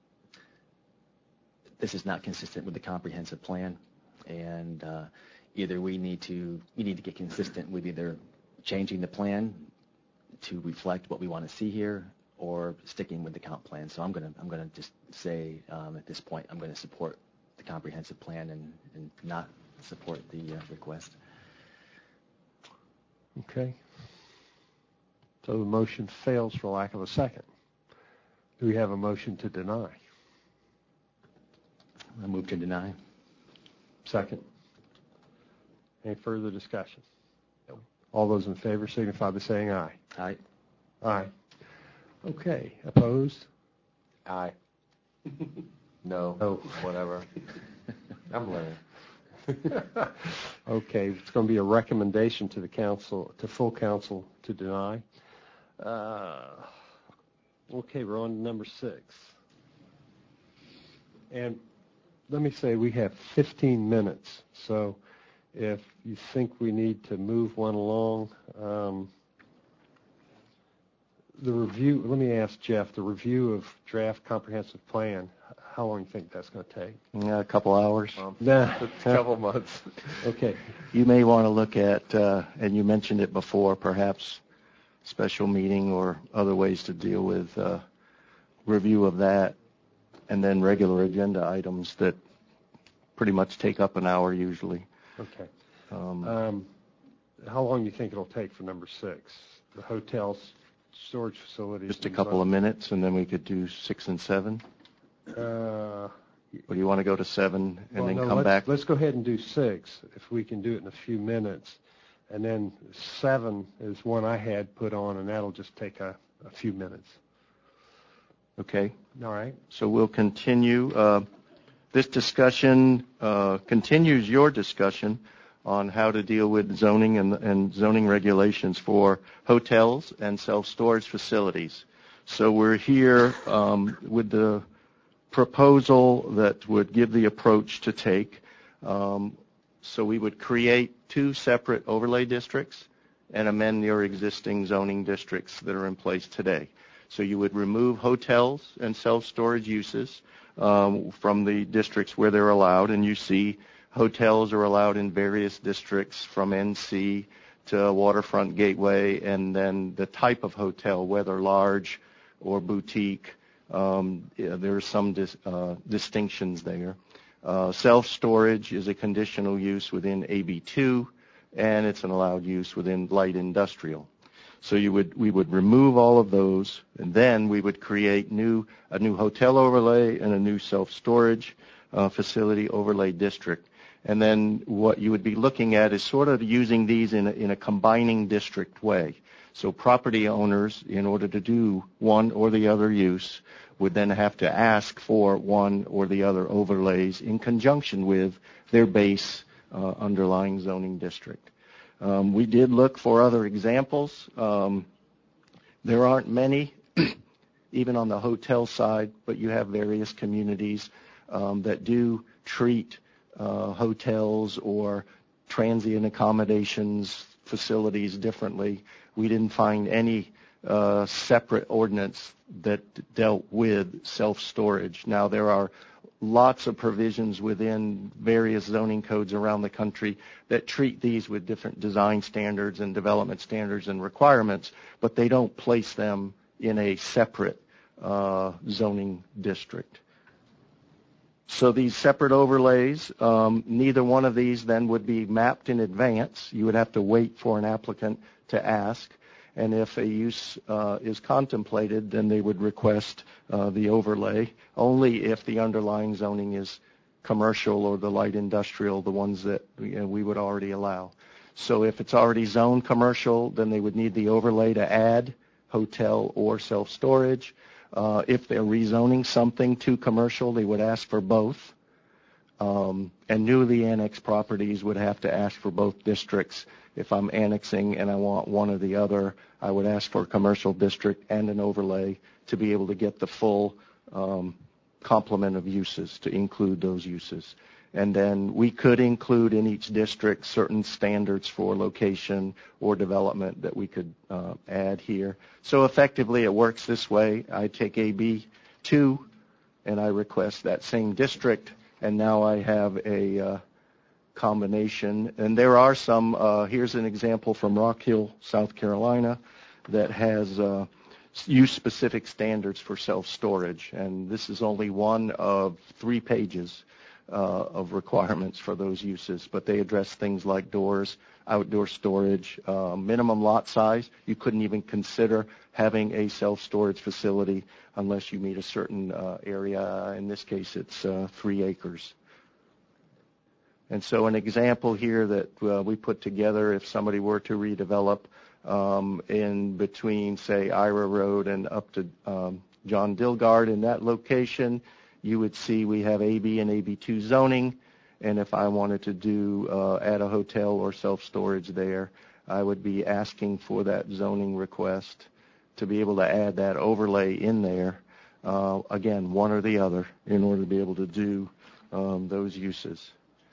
this is not consistent with the comprehensive plan, and uh, either we need to we need to get consistent with either changing the plan to reflect what we want to see here, or sticking with the comp plan. So I'm going to I'm going to just say um, at this point I'm going to support the comprehensive plan and, and not support the uh, request. Okay. So the motion fails for lack of a second. Do we have a motion to deny? I move to deny. Second. Any further discussion? No. All those in favor signify by saying aye. Aye. Aye. Okay. Opposed? Aye. No. No. Whatever. I'm learning. Okay. It's going to be a recommendation to the council, to full council, to deny. Uh, okay, we're on to number six. And let me say we have fifteen minutes, so if you think we need to move one along, um, the review, let me ask Jeff, the review of draft comprehensive plan, how long do you think that's going to take? Yeah, a couple hours. Um, Nah. a couple months. Okay. You may want to look at, uh, and you mentioned it before, perhaps special meeting or other ways to deal with uh, review of that, and then regular agenda items that pretty much take up an hour usually. Okay. Um, Um, how long do you think it'll take for number six? The hotels, storage facilities. just a and couple of zoning. minutes, and then we could do six and seven. Uh, Or do you want to go to seven and well, then no, come let's, back? Let's go ahead and do six, if we can do it in a few minutes. And then seven is one I had put on, and that'll just take a, a few minutes. Okay. All right. So we'll continue. Uh, this discussion uh, continues your discussion on how to deal with zoning and, and zoning regulations for hotels and self-storage facilities. So we're here um, with the proposal that would give the approach to take. Um, so we would create two separate overlay districts and amend your existing zoning districts that are in place today. So you would remove hotels and self-storage uses um, from the districts where they're allowed, and you see hotels are allowed in various districts from N C to Waterfront Gateway, and then the type of hotel, whether large or boutique, um, yeah, there are some dis, uh, distinctions there. Uh, self-storage is a conditional use within A B two, and it's an allowed use within light industrial. So you would, we would remove all of those, and then we would create new, a new hotel overlay and a new self-storage uh, facility overlay district. And then what you would be looking at is sort of using these in a, in a combining district way. So property owners, in order to do one or the other use, would then have to ask for one or the other overlays in conjunction with their base uh, underlying zoning district. Um, we did look for other examples. Um, there aren't many, even on the hotel side, but you have various communities um, that do treat uh, hotels or transient accommodations facilities differently. We didn't find any uh, separate ordinance that dealt with self-storage. Now, there are lots of provisions within various zoning codes around the country that treat these with different design standards and development standards and requirements, but they don't place them in a separate uh, zoning district. So these separate overlays, um, neither one of these then would be mapped in advance. You would have to wait for an applicant to ask. And if a use uh, is contemplated, then they would request uh, the overlay only if the underlying zoning is commercial or the light industrial, the ones that you know, we would already allow. So if it's already zoned commercial, then they would need the overlay to add hotel or self-storage. Uh, if they're rezoning something to commercial, they would ask for both. Um, and newly annexed properties would have to ask for both districts. If I'm annexing and I want one or the other, I would ask for a commercial district and an overlay to be able to get the full um, complement of uses, to include those uses. And then we could include in each district certain standards for location or development that we could uh, add here. So effectively it works this way. I take A B two and I request that same district, and now I have a uh, combination. And there are some, uh, here's an example from Rock Hill, South Carolina, that has uh, use-specific standards for self-storage. And this is only one of three pages uh, of requirements for those uses. But they address things like doors, outdoor storage, uh, minimum lot size. You couldn't even consider having a self-storage facility unless you meet a certain uh, area. In this case, it's uh, three acres. And so an example here that uh, we put together, if somebody were to redevelop um, in between, say, Ira Road and up to um, John Dilgard, in that location, you would see we have A B and A B two zoning. And if I wanted to do uh, add a hotel or self-storage there, I would be asking for that zoning request to be able to add that overlay in there. Uh, again, one or the other, in order to be able to do um, those uses.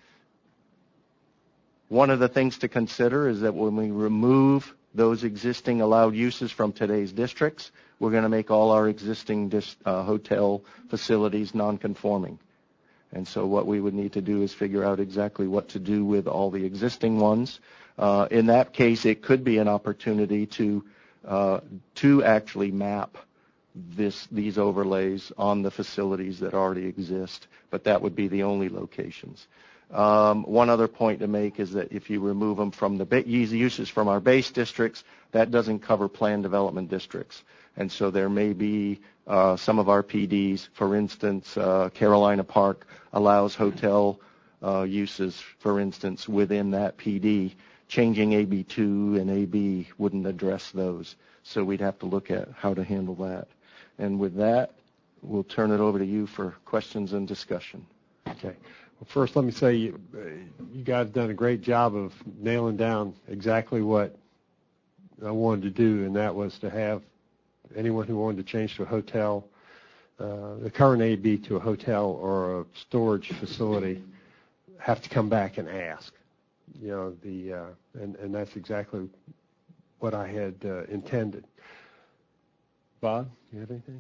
One of the things to consider is that when we remove those existing allowed uses from today's districts, we're going to make all our existing dis- uh, hotel facilities non-conforming. And so what we would need to do is figure out exactly what to do with all the existing ones. Uh, in that case, it could be an opportunity to uh, to actually map this these overlays on the facilities that already exist, but that would be the only locations. Um, one other point to make is that if you remove them from the ba- uses from our base districts, that doesn't cover planned development districts. And so there may be uh, some of our P Ds, for instance, uh, Carolina Park allows hotel uh, uses, for instance, within that P D. Changing A B two and A B wouldn't address those. So we'd have to look at how to handle that. And with that, we'll turn it over to you for questions and discussion. Okay. Well, first, let me say you, you guys have done a great job of nailing down exactly what I wanted to do, and that was to have anyone who wanted to change to a hotel, uh, the current A B to a hotel or a storage facility, have to come back and ask. You know, the uh, and, and that's exactly what I had uh, intended. Bob, you have anything?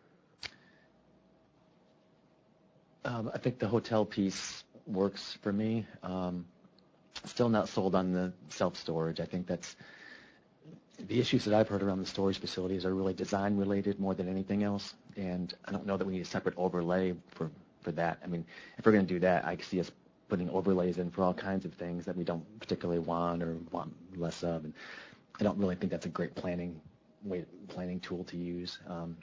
Um, I think the hotel piece works for me. Um, still not sold on the self-storage. I think that's the issues that I've heard around the storage facilities are really design related more than anything else. And I don't know that we need a separate overlay for, for that. I mean, if we're going to do that, I see us putting overlays in for all kinds of things that we don't particularly want or want less of. And I don't really think that's a great planning way, planning tool to use. Um,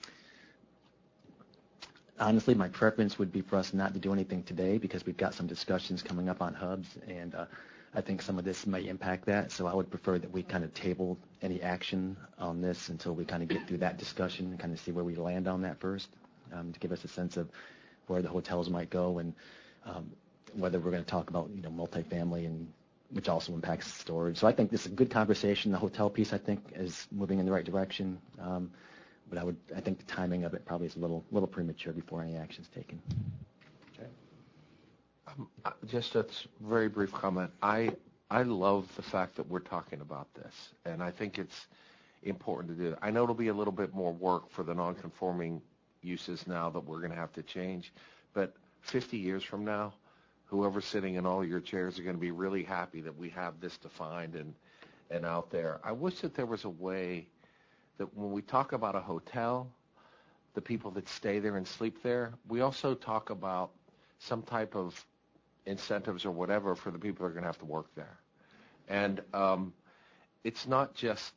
Honestly, my preference would be for us not to do anything today because we've got some discussions coming up on hubs, and uh, I think some of this may impact that. So I would prefer that we kind of table any action on this until we kind of get through that discussion and kind of see where we land on that first, um, to give us a sense of where the hotels might go and um, whether we're going to talk about, you know, multifamily, and which also impacts storage. So I think this is a good conversation. The hotel piece, I think, is moving in the right direction. Um, But I would, I think the timing of it probably is a little, little premature before any action is taken. Okay. Um, just a very brief comment. I I love the fact that we're talking about this, and I think it's important to do. I know it'll be a little bit more work for the non-conforming uses now that we're going to have to change, but fifty years from now, whoever's sitting in all your chairs are going to be really happy that we have this defined and and out there. I wish that there was a way that when we talk about a hotel, the people that stay there and sleep there, we also talk about some type of incentives or whatever for the people that are going to have to work there. And um, it's not just,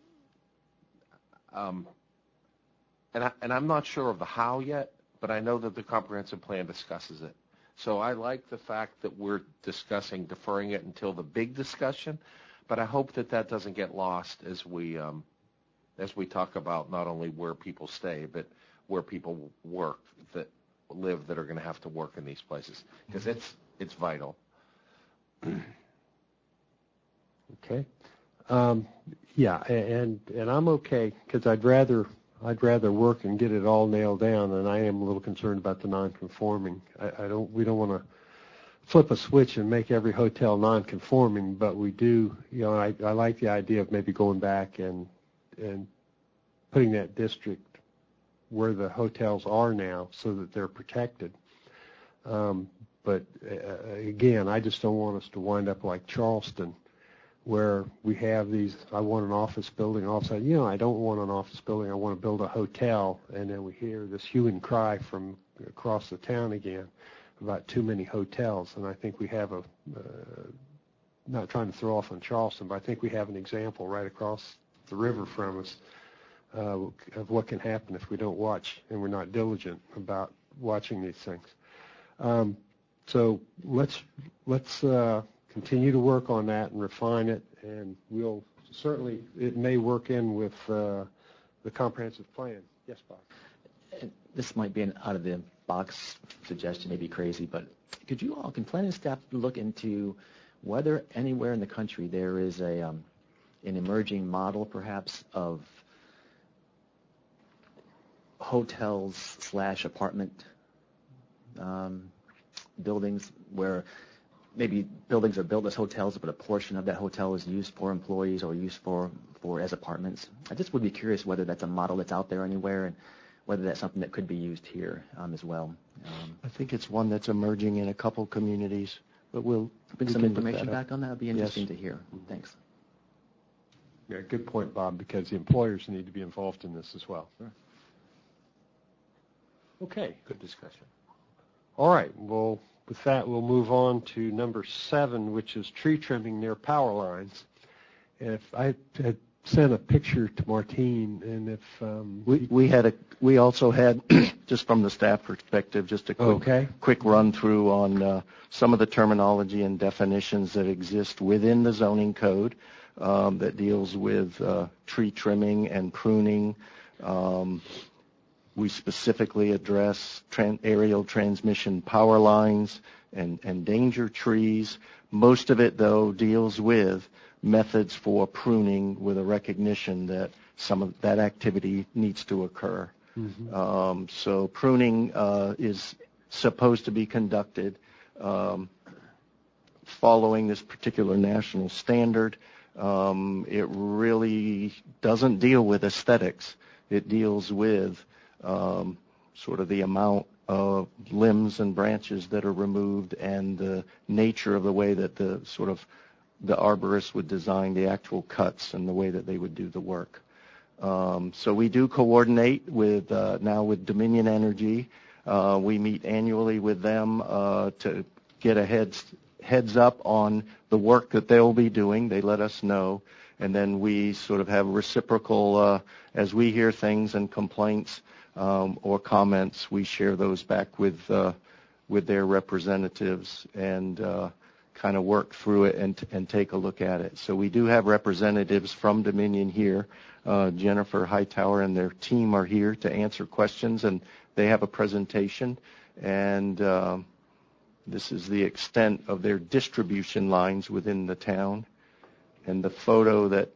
um, and, I, and I'm not sure of the how yet, but I know that the comprehensive plan discusses it. So I like the fact that we're discussing deferring it until the big discussion, but I hope that that doesn't get lost as we um, as we talk about not only where people stay, but where people work that live that are going to have to work in these places, because it's it's vital. Okay. Um, yeah, and and I'm okay because I'd rather I'd rather work and get it all nailed down than I am a little concerned about the non-conforming. I, I don't we don't want to flip a switch and make every hotel non-conforming, but we do. You know, I, I like the idea of maybe going back and and putting that district where the hotels are now so that they're protected. Um, but uh, again, I just don't want us to wind up like Charleston, where we have these, I want an office building, all of a sudden, you know, I don't want an office building, I want to build a hotel, and then we hear this hue and cry from across the town again about too many hotels. And I think we have a, uh, not trying to throw off on Charleston, but I think we have an example right across the river from us uh, of what can happen if we don't watch and we're not diligent about watching these things. Um, so let's let's uh, continue to work on that and refine it, and we'll certainly, it may work in with uh, the comprehensive plan. Yes, Bob. This might be an out-of-the-box suggestion, maybe crazy, but could you all, can planning staff look into whether anywhere in the country there is a um, an emerging model, perhaps, of hotels slash apartment um, buildings where maybe buildings are built as hotels, but a portion of that hotel is used for employees or used for, for as apartments. I just would be curious whether that's a model that's out there anywhere and whether that's something that could be used here um, as well. Um, I think it's one that's emerging in a couple communities, but we'll bring we some can look information that back up. on that. Would be interesting Yes. to hear. Thanks. Yeah, good point, Bob, because the employers need to be involved in this as well. Sure. Okay. Good discussion. All right. Well, with that, we'll move on to number seven, which is tree trimming near power lines. And if I had sent a picture to Martine, and if um, We we had a we also had just from the staff perspective just a quick Okay. quick run through on uh, some of the terminology and definitions that exist within the zoning code um, that deals with uh, tree trimming and pruning. Um, we specifically address tran- aerial transmission power lines and, and danger trees. Most of it, though, deals with methods for pruning with a recognition that some of that activity needs to occur. Mm-hmm. Um, so pruning uh, is supposed to be conducted um, following this particular national standard. Um, it really doesn't deal with aesthetics. It deals with um, sort of the amount of limbs and branches that are removed and the nature of the way that the sort of the arborist would design the actual cuts and the way that they would do the work. Um, so we do coordinate with uh, now with Dominion Energy. Uh, we meet annually with them uh, to get a heads heads up on the work that they'll be doing. They let us know, and then we sort of have reciprocal uh, as we hear things and complaints um, or comments. We share those back with uh, with their representatives and uh, kind of work through it and and take a look at it. So we do have representatives from Dominion here. Uh, Jennifer Hightower and their team are here to answer questions, and they have a presentation. And uh, this is the extent of their distribution lines within the town. And the photo that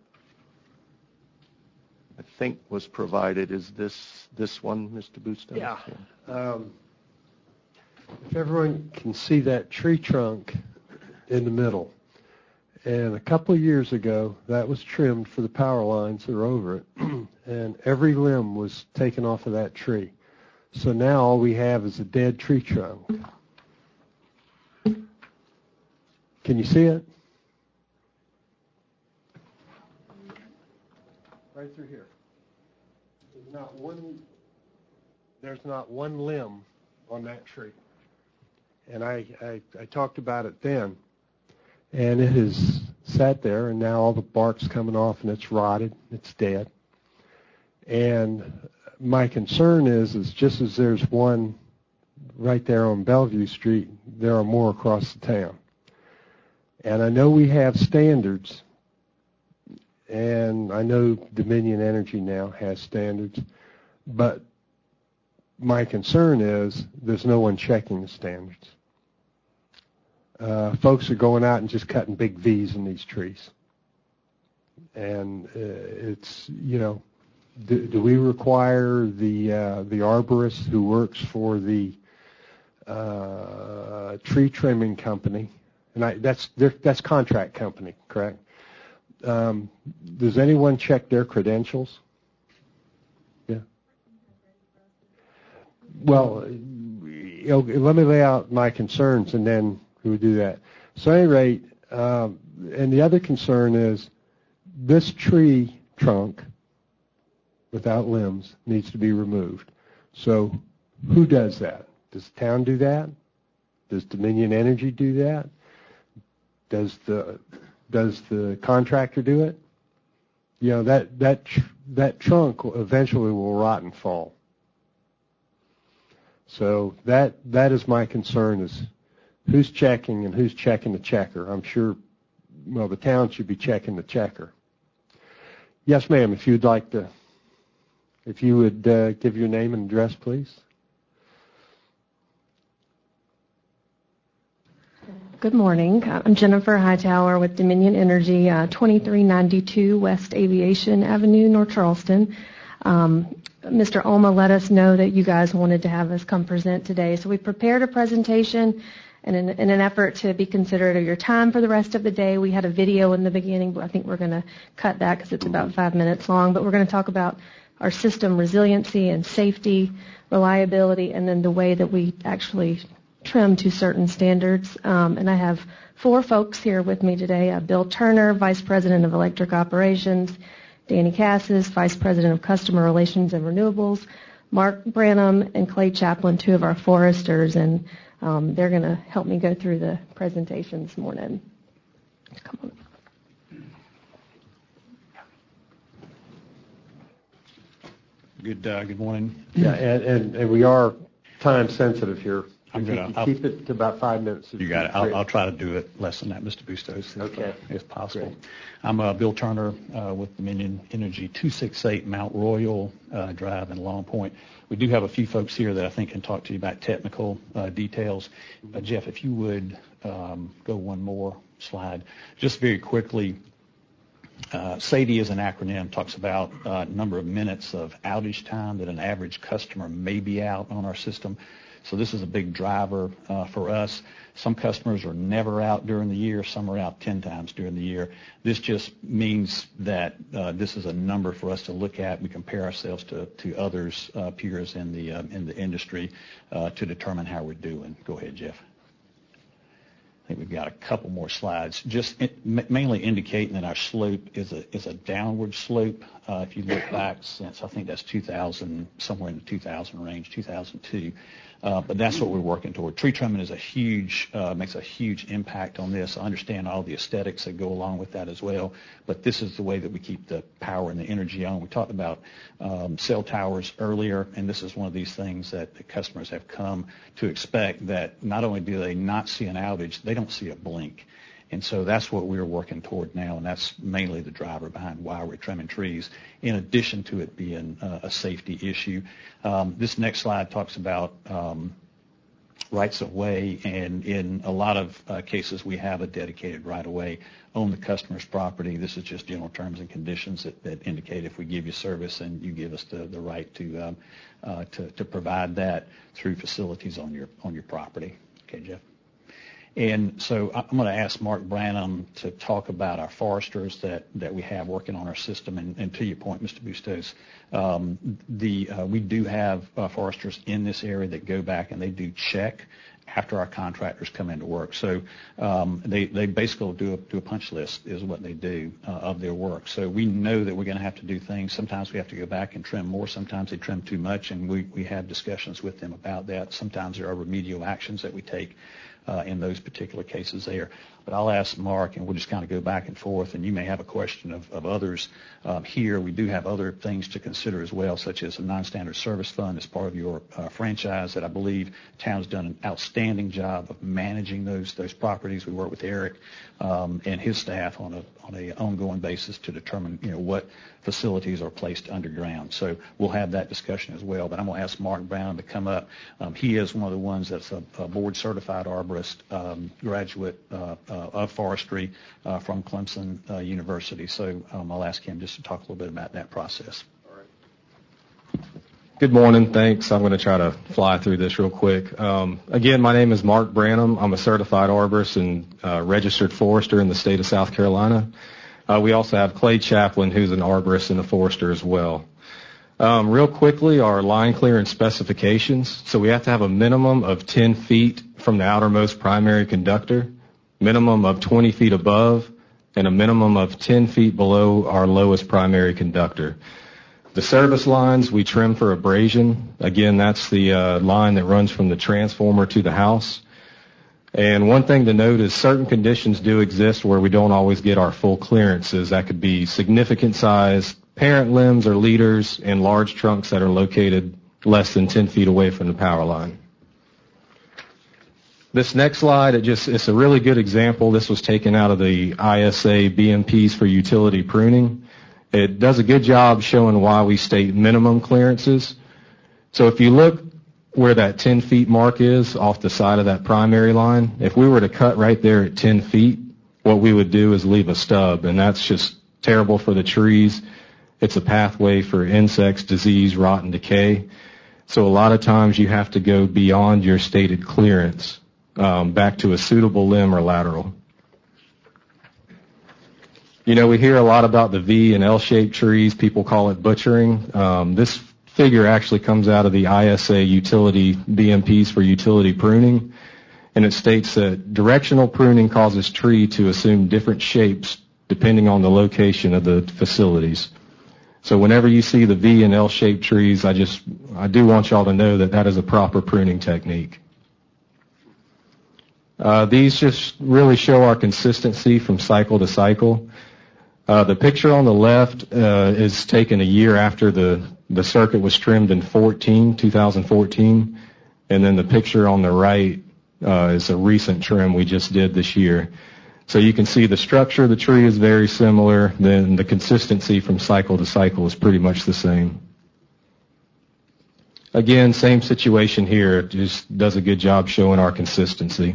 I think was provided is this this one, Mister Booston? Yeah. Um, if everyone can see that tree trunk in the middle. And a couple of years ago, that was trimmed for the power lines that are over it, and every limb was taken off of that tree. So now all we have is a dead tree trunk. Can you see it? Right through here. There's not one, there's not one limb on that tree. And I, I, I talked about it then. And it has sat there, and now all the bark's coming off, and it's rotted. It's dead. And my concern is, is just as there's one right there on Bellevue Street, there are more across the town. And I know we have standards, and I know Dominion Energy now has standards, but my concern is there's no one checking the standards. Uh, folks are going out and just cutting big V's in these trees. And uh, it's, you know, do, do we require the uh, the arborist who works for the uh, tree trimming company, and I, that's that's contract company, correct? Um, does anyone check their credentials? Yeah. Well, you know, let me lay out my concerns, and then we would do that. So at any rate, um, and the other concern is this tree trunk without limbs needs to be removed. So who does that? Does the town do that? Does Dominion Energy do that? Does the does the contractor do it? You know, that that that trunk eventually will rot and fall. So that that is my concern, is who's checking and who's checking the checker. I'm sure, well, the town should be checking the checker. Yes, ma'am, if you'd like to, if you would uh, give your name and address, please. Good morning. I'm Jennifer Hightower with Dominion Energy, uh, twenty-three ninety-two West Aviation Avenue, North Charleston. Um, Mister Oma let us know that you guys wanted to have us come present today, so we prepared a presentation. And in, in an effort to be considerate of your time for the rest of the day, we had a video in the beginning, but I think we're going to cut that because it's about five minutes long. But we're going to talk about our system resiliency and safety, reliability, and then the way that we actually trim to certain standards. Um, and I have four folks here with me today. Uh, Bill Turner, Vice President of Electric Operations, Danny Cassis, Vice President of Customer Relations and Renewables, Mark Branham, and Clay Chaplin, two of our foresters, and Um, they're going to help me go through the presentation this morning. Come on. Good uh, good morning. Yeah, and, and, and we are time sensitive here. I'm going to keep it to about five minutes. You got it. I'll, I'll try to do it less than that, Mister Bustos, if, okay. uh, if possible. Great. I'm uh, Bill Turner uh, with Dominion Energy, two sixty-eight Mount Royal uh, Drive in Long Point. We do have a few folks here that I think can talk to you about technical uh, details. Uh, Jeff, if you would um, go one more slide. Just very quickly, uh, S A I D I is an acronym, talks about uh, number of minutes of outage time that an average customer may be out on our system. So this is a big driver uh, for us. Some customers are never out during the year. Some are out ten times during the year. This just means that uh, this is a number for us to look at. We compare ourselves to, to others, uh, peers in the uh, in the industry uh, to determine how we're doing. Go ahead, Jeff. I think we've got a couple more slides, just in, mainly indicating that our slope is a is a downward slope. Uh, if you look back since, I think that's two thousand, somewhere in the two thousand range, two thousand two. Uh, but that's what we're working toward. Tree trimming is a huge, uh, makes a huge impact on this. I understand all the aesthetics that go along with that as well, but this is the way that we keep the power and the energy on. We talked about um, cell towers earlier, and this is one of these things that the customers have come to expect, that not only do they not see an outage, they don't see a blink. And so that's what we're working toward now, and that's mainly the driver behind why we're trimming trees, in addition to it being uh, a safety issue. Um, this next slide talks about um, rights of way, and in a lot of uh, cases we have a dedicated right of way on the customer's property. This is just general terms and conditions that, that indicate if we give you service and you give us the, the right to, um, uh, to to provide that through facilities on your on your property. Okay, Jeff. And so I'm going to ask Mark Branham to talk about our foresters that, that we have working on our system. And, and to your point, Mister Bustos, um, the uh, we do have uh, foresters in this area that go back and they do check after our contractors come into work. So um, they, they basically do a, do a punch list is what they do uh, of their work. So we know that we're going to have to do things. Sometimes we have to go back and trim more. Sometimes they trim too much, and we, we have discussions with them about that. Sometimes there are remedial actions that we take Uh, in those particular cases there. But I'll ask Mark, and we'll just kind of go back and forth, and you may have a question of, of others um, here. We do have other things to consider as well, such as a non-standard service fund as part of your uh, franchise that I believe town's done an outstanding job of managing those those properties. We work with Eric um, and his staff on a on a ongoing basis to determine, you know, what facilities are placed underground. So we'll have that discussion as well. But I'm going to ask Mark Brown to come up. Um, he is one of the ones that's a, a board-certified arborist, um, graduate uh, uh, of forestry uh, from Clemson uh, University. So um, I'll ask him just to talk a little bit about that process. All right. Good morning. Thanks. I'm going to try to fly through this real quick. Um, again, my name is Mark Branham. I'm a certified arborist and uh, registered forester in the state of South Carolina. Uh, we also have Clay Chaplin, who's an arborist and a forester as well. Um, real quickly, our line clearance specifications. So we have to have a minimum of ten feet from the outermost primary conductor, minimum of twenty feet above, and a minimum of ten feet below our lowest primary conductor. The service lines we trim for abrasion. Again, that's the uh, line that runs from the transformer to the house. And one thing to note is certain conditions do exist where we don't always get our full clearances. That could be significant size parent limbs or leaders and large trunks that are located less than ten feet away from the power line. This next slide, it just, it's a really good example. This was taken out of the I S A B M Ps for utility pruning. It does a good job showing why we state minimum clearances. So if you look where that ten feet mark is off the side of that primary line, if we were to cut right there at ten feet, what we would do is leave a stub, and that's just terrible for the trees. It's a pathway for insects, disease, rot, and decay. So a lot of times you have to go beyond your stated clearance, um, back to a suitable limb or lateral. You know, we hear a lot about the V and L-shaped trees. People call it butchering. Um, this figure actually comes out of the I S A utility B M Ps for utility pruning, and it states that directional pruning causes tree to assume different shapes depending on the location of the facilities. So whenever you see the V and L-shaped trees, I just, I do want y'all to know that that is a proper pruning technique. Uh, these just really show our consistency from cycle to cycle. Uh, the picture on the left uh, is taken a year after the, the circuit was trimmed in fourteen, two thousand fourteen, and then the picture on the right uh, is a recent trim we just did this year. So you can see the structure of the tree is very similar, then the consistency from cycle to cycle is pretty much the same. Again, same situation here, it just does a good job showing our consistency.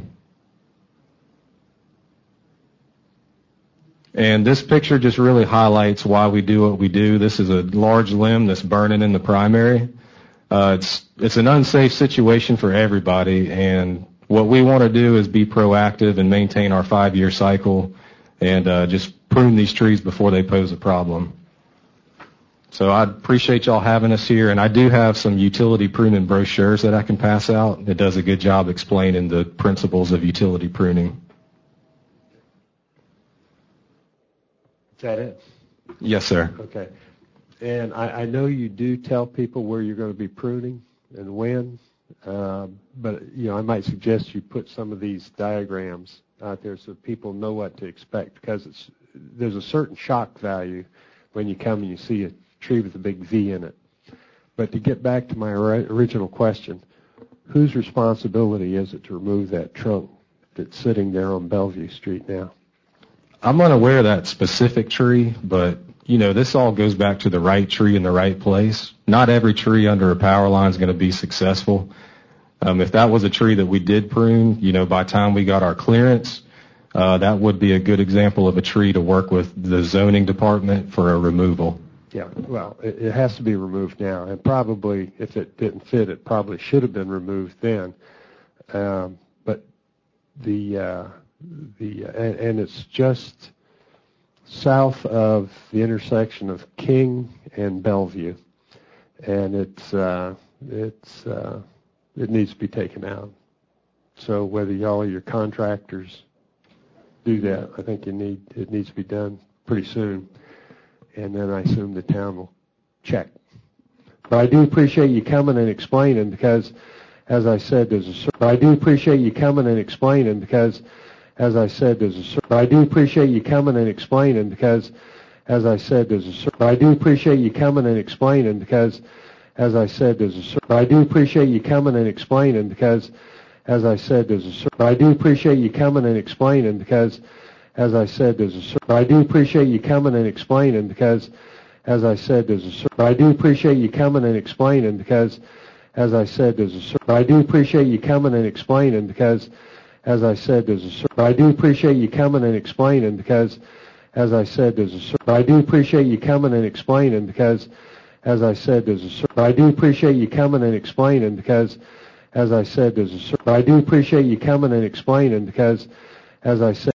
And this picture just really highlights why we do what we do. This is a large limb that's burning in the primary. Uh, it's, it's an unsafe situation for everybody, and what we want to do is be proactive and maintain our five-year cycle and uh, just prune these trees before they pose a problem. So I appreciate y'all having us here, and I do have some utility pruning brochures that I can pass out. It does a good job explaining the principles of utility pruning. Is that it? Yes, sir. Okay. And I, I know you do tell people where you're going to be pruning and when. Uh, but, you know, I might suggest you put some of these diagrams out there so people know what to expect, because it's, there's a certain shock value when you come and you see a tree with a big V in it. But to get back to my original question, whose responsibility is it to remove that trunk that's sitting there on Bellevue Street now? I'm unaware of that specific tree, but, you know, this all goes back to the right tree in the right place. Not every tree under a power line is going to be successful. Um, if that was a tree that we did prune, you know, by the time we got our clearance, uh, that would be a good example of a tree to work with the zoning department for a removal. Yeah, well, it, it has to be removed now, and probably if it didn't fit, it probably should have been removed then. Um, but the uh, the uh, and, and it's just south of the intersection of King and Bellevue, and it's uh, it's uh, it needs to be taken out. So whether y'all or your contractors do that, I think you need it needs to be done pretty soon, and then I assume the town will check. But I do appreciate you coming and explaining because, as I said, there's a. But I do appreciate you coming and explaining because, as I said, there's a. But I do appreciate you coming and explaining because, as I said, there's a. But I do appreciate you coming and explaining because, as I said, there's a. But I do appreciate you coming and explaining because, as I said, there's a. But I do appreciate you coming and explaining because, as I said, there's a. But I do appreciate you coming and explaining because, as I said, there's a. But I do appreciate you coming and explaining because, as I said, there's a. But I do appreciate you coming and explaining because, as I said, there's a. But I do appreciate you coming and explaining because, as I said, there's a. But I do appreciate you coming and explaining because, as I said, there's a. But I do appreciate you coming and explaining because, as I said, there's a. But I do appreciate you coming and explaining because, as I said.